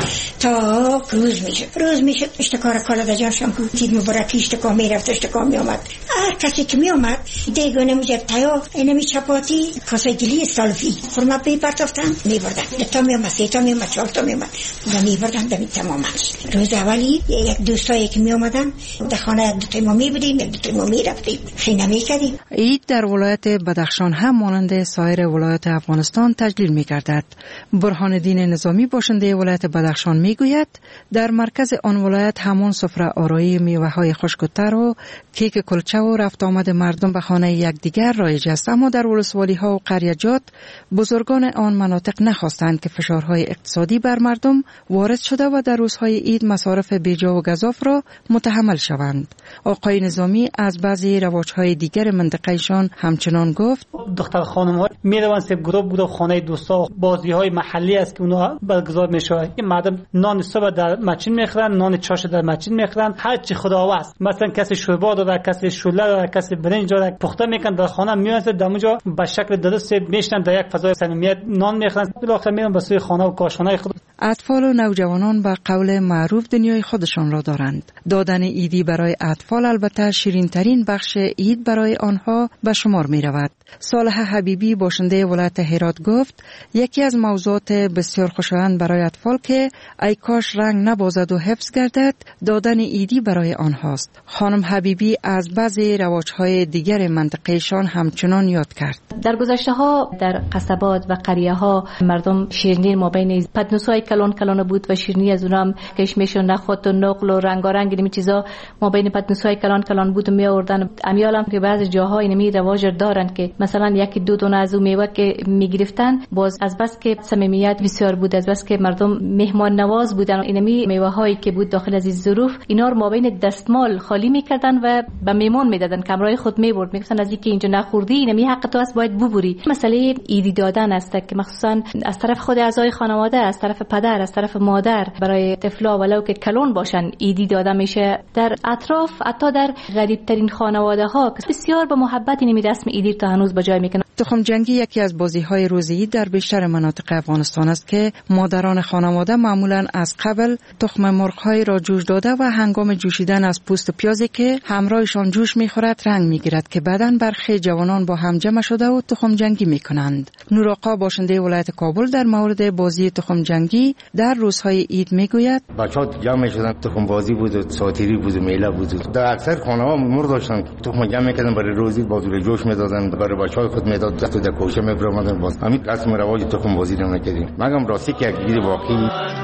تا روز میشه روز میشه اشتکار کالا دجان شام کو تید مبارکی اشتکار میرفت اشتکار میامد هر کسی که میامد دیگونه موجب تایا اینمی چپاتی کاسه گلی سالفی خورما پی پرتافتن میبردن دتا میامد سیتا میامد چالتا میامد و میبردن دمی تمام روز اولی یک دوستایی که میامدن در خانه یک دوتای ما میبودیم یک دوتای ما میرفتیم خیلی نمیکردیم. عید در ولایت بدخشان هم مانند سایر ولایت افغانستان تجلیل میگردد. برهان الدین نظامی باشنده ولایت بدخشان میگوید در مرکز آن ولایت همان سفره آرایی میوه‌های خشک و تر و کیک کلچه و رفت آمد مردم به خانه یکدیگر رایج است، اما در ولسوالی‌ها و قریه‌جات بزرگان آن مناطق نخواستند که فشارهای اقتصادی بر مردم وارد شده و در روزهای عید مصارف بیجا و گزاف را متحمل شوند. آقای نظامی از بعضی رواج‌های دیگر منطقه‌شان همچنان گفت دختر خانم‌ها میروند سب گروه گروه خانه دوستا بازی‌های محلی است که اونها برگزار میشه. این مردم نان صبح در مچین میخورن، نان چاش در مچین میخورن، هر چی خداوست. مثلا کسی شوربا داره، کسی شوله داره، کسی برنج داره، پخته میکنن در خانه میاد در اونجا به شکل درست میشنن در یک فضای صمیمیت نان میخورن، بالاخره میرن به سوی خانه و کاشانه خود. اطفال و نوجوانان به قول معروف دنیای خودشان را دارند. دادن عیدی برای اطفال البته شیرین ترین بخش عید برای آنها به شمار می رود. صالح حبیبی باشنده ولایت هرات گفت یکی از موضوعات بسیار خوشایند برای اطفال که ای کاش رنگ نبازد و حفظ گردد دادن عیدی برای آنهاست. خانم حبیبی از بعضی رواج‌های دیگر منطقه‌شان همچنان یاد کرد. در گذشته ها در قصبات و قریه ها مردم شیرینی ما بین پدنوسای کلان کلان بود و شیرینی از اونم کشمش و نخود و نقل و رنگارنگ این چیزا ما بین پدنوسای کلان کلان بود و می آوردن. امیالم که بعضی جاها اینمی رواج دارن که مثلا یکی دو دونه از اون میوه که میگرفتن باز از بس که صمیمیت بسیار بود، از بس که مردم مهمان نواز بودن، اینمی میوه هایی که بود داخل از این ظروف اینا رو ما بین دستمال خالی میکردن و به میمون میدادن، کمرای خود میبرد، میگفتن از اینکه اینجا نخوردی اینمی حق تو است باید ببری. مسئله عیدی دادن است که مخصوصا از طرف خود اعضای خانواده، از طرف پدر، از طرف مادر برای طفلا ولو که کلون باشن عیدی داده میشه. در اطراف حتی در غریب ترین خانواده ها بسیار به محبت اینمی رسم عیدی تا هنوز بجای میکنن. تخم جنگی یکی از بازی‌های روز عید در بیشتر مناطق افغانستان است که مادران خانواده معمولاً از قبل تخم مرغ‌های را جوش داده و هنگام جوشیدن از پوست پیازی که همراهشان جوش می‌خورد رنگ می‌گیرد که بعداً برخی جوانان با هم جمع شده و تخم جنگی می‌کنند. نوراقا باشنده ولایت کابل در مورد بازی تخم جنگی در روزهای عید می‌گوید بچه‌ها جمع شدن تخم بازی بود و ساتیری بود و میله بود. در اکثر خانه‌ها مرغ داشتن تخم جمع می‌کردن برای روزی بازی جوش می‌دادن برای بچه‌های خود می‌داد تو در کوچه می‌برامدن باز همین رسم رواج تخم بازی رو نکردیم. مگم راستی که یک چیز واقعی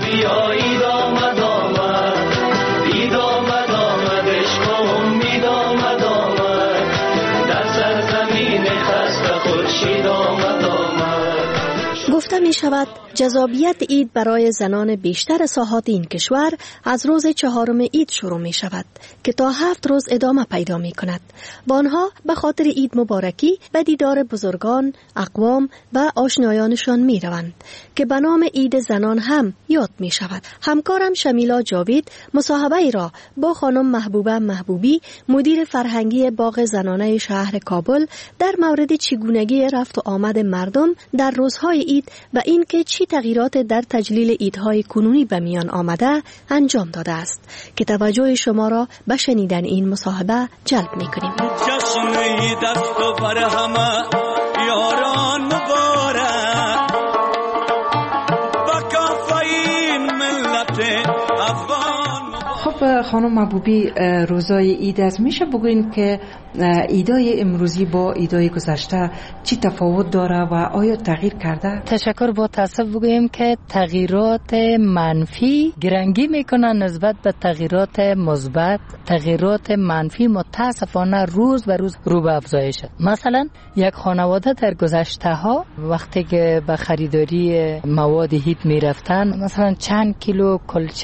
بیایید آمد آمد عید آمد آمد عشقم مید آمد آمد در سرزمین خسته خورشید آمد آمد. گفته می شود جذابیت عید برای زنان بیشتر ساحات این کشور از روز چهارم عید شروع می شود که تا هفت روز ادامه پیدا می کند. با آنها به خاطر عید مبارکی به دیدار بزرگان، اقوام و آشنایانشان می روند که به نام عید زنان هم یاد می شود. همکارم شمیلا جاوید مصاحبه ای را با خانم محبوبه محبوبی مدیر فرهنگی باغ زنانه شهر کابل در مورد چگونگی رفت و آمد مردم در روزهای عید و اینکه چی تغییرات در تجلیل عیدهای کنونی به میان آمده انجام داده است که توجه شما را به شنیدن این مصاحبه جلب می‌کنیم. جشن دست و بر همه یاران مبارک با کافه ملت افغان. خب خانم محبوبی روزای عید از میشه بگوین که عیدای امروزی با عیدای گذشته چی تفاوت داره و آیا تغییر کرده؟ تشکر. با تاسف بگویم که تغییرات منفی گرنگی میکنن نسبت به تغییرات مثبت. تغییرات منفی متاسفانه روز به روز رو به افزایش. مثلا یک خانواده در گذشته ها وقتی که به خریداری مواد عید میرفتن مثلا چند کیلو کلچه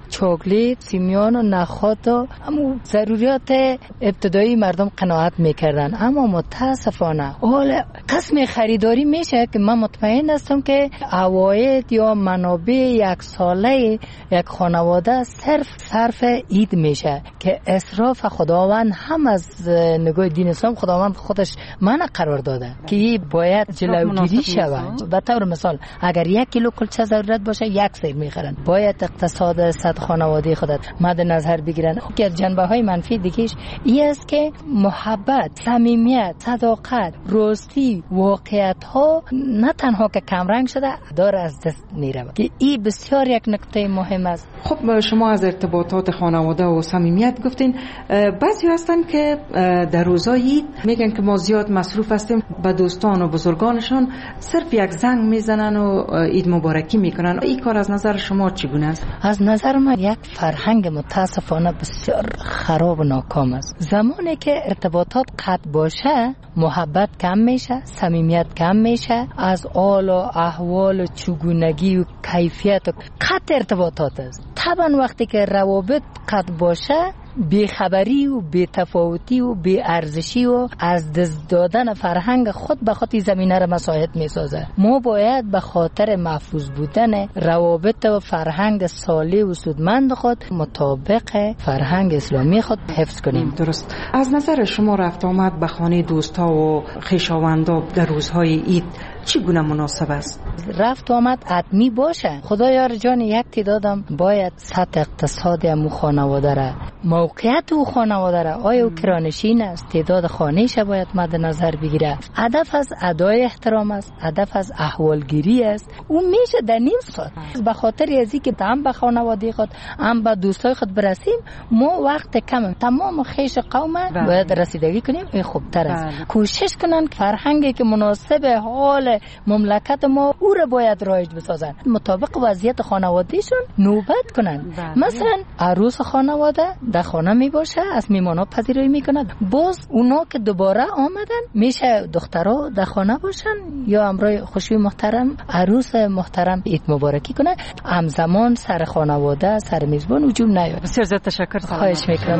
چاکلیت، سیمیان و نخود و همون ضروریات ابتدایی مردم قناعت میکردن. اما متاسفانه حال قسم خریداری میشه که من مطمئن هستم که عواید یا منابع یک ساله یک خانواده صرف صرف عید میشه که اسراف خداوند هم از نگاه دین اسلام خداوند خودش منع قرار داده که این باید جلوگیری شود. به طور مثال اگر یک کیلو کلچه ضرورت باشه یک سیر میخرن. باید اقتصاد صد خانواده خودت مد نظر بگیرن. که جنبه های منفی دیگهش این است که محبت، صمیمیت، صداقت، راستی، واقعیت ها نه تنها که کمرنگ شده داره از دست میره که این بسیار یک نکته مهم است. خب شما از ارتباطات خانواده و صمیمیت گفتین. بعضی هستن که در روزای عید میگن که ما زیاد مصروف هستیم، به دوستان و بزرگانشان صرف یک زنگ میزنن و عید مبارکی میکنن. این کار از نظر شما چگونه است؟ از نظر من یک فرهنگ متاسفانه بسیار خراب و ناکام است. زمانی که ارتباطات قطع باشه محبت کم میشه، صمیمیت کم میشه، از حال و احوال و چگونگی و کیفیت و قطع ارتباطات است. طبعا وقتی که روابط قطع باشه بیخبری و بی‌تفاوتی و بی‌ارزشی و از دست دادن فرهنگ خود به خود زمینه را مساعد می‌سازه. ما باید به خاطر محفوظ بودن روابط و فرهنگ صالح و سودمند خود مطابق فرهنگ اسلامی خود حفظ کنیم. درست. از نظر شما رفت آمد به خانه دوستا و خویشاوندا در روزهای عید چگونه مناسب است؟ رفت آمد حتمی باشه. خدایا جان یک تعدادم باید سطح اقتصادی امو خانواده را، موقعیت او خانواده را، آیا او کرانشین است، تعداد خانه‌اش باید مد نظر بگیره. هدف از ادای احترام است، هدف از احوالگیری است. او میشه در نیم ساعت به خاطر ازی که هم به خانواده خود هم به دوستای خود برسیم ما وقت کم، تمام خیش قوم باید رسیدگی کنیم. این خوبتر است. کوشش کنن فرهنگی که مناسب حال مملکت ما او را باید رایج بسازن، مطابق وضعیت خانوادهشون نوبت کنن. مثلا عروس خانواده در خانه می باشه، از میمانا پذیرایی میکند. باز اونا که دوباره آمدن میشه دخترها در خانه باشن یا امرای خوشی محترم عروس محترم عید مبارکی کنه. همزمان سر خانواده سر میزبان وجود نیاد. بسیار زیاد تشکر. خواهش میکنم.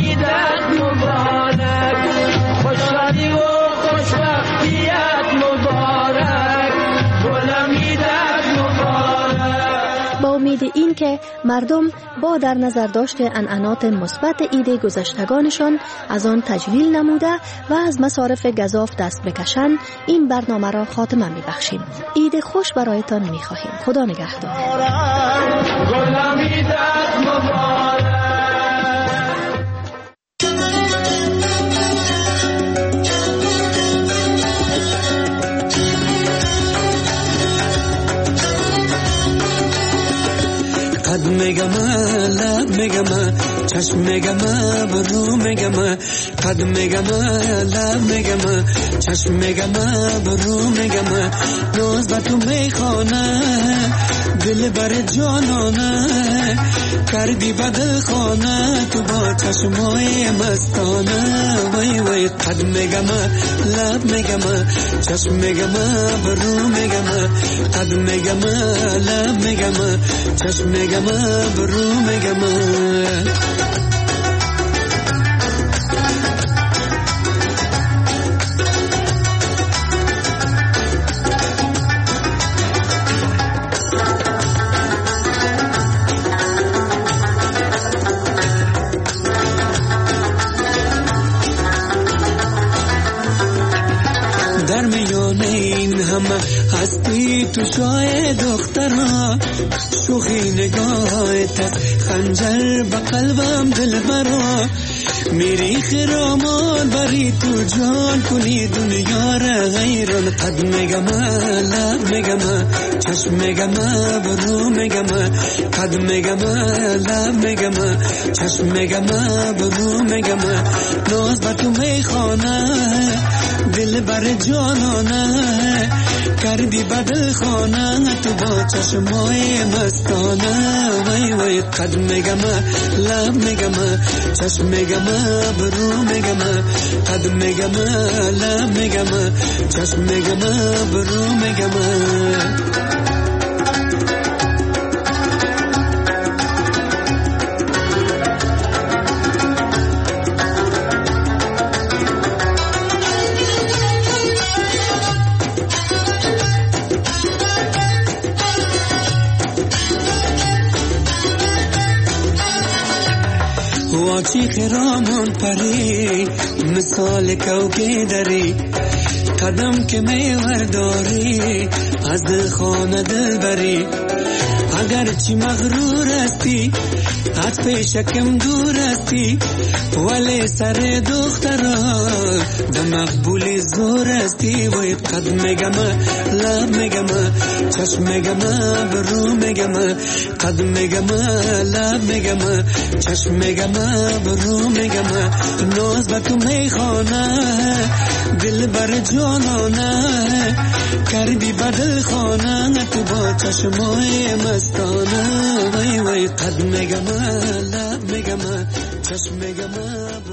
خوشحالی و خوشبختیت مبارک، گلمیدت مبارک. با امید این که مردم با در نظر داشت عنعنات مثبت عید گذشتگانشان از آن تجلیل نموده و از مصارف گزاف دست بکشند، این برنامه را خاتمه میبخشیم. عید خوش برایتان میخواهیم. خدا نگهدار. گلمیدت مبارک. قد میگم لب میگم چشم میگم برو میگم قد میگم لب میگم چشم میگم برو میگم روز با تو میخوانه دل بر جانانه کردی بدل خانه تو با چشمای مستانه وای وای قد میگم لب میگم چشم میگم برو میگم قد میگم لب میگم چشم میگم برو میگم در میان این همه هستی تو شای دخترها شوخی نگاهت است خنجر به قلبم دل برا میری خرامان بری تو جان کنی دنیا را غیران قد میگم لب میگم چشم میگم برو میگم قد میگم لب میگم چشم میگم برو میگم ناز بر تو میخوانه دل بر جانانه کردی بدل خانه تو با چشمای مستانه وای وای قد میگم لب میگم چشم میگم برو میگم قد میگم لب میگم چشم میگم برو میگم واچی خرامان پری مثال کوکه دری قدم که میور داری از خانه دل بری اگر چی مغرور استی از پیشکم دور استی ولی سر دخترا ده مقبول زور استی وی قد میگم لب میگم چشم میگم برو میگم قد میگم لب میگم چشم میگم برو میگم ناز با تو میخوانه دل بر جانانه کردی بدل خانه تو با چشمای مستانه وی وی قد میگم لب میگم چشم میگم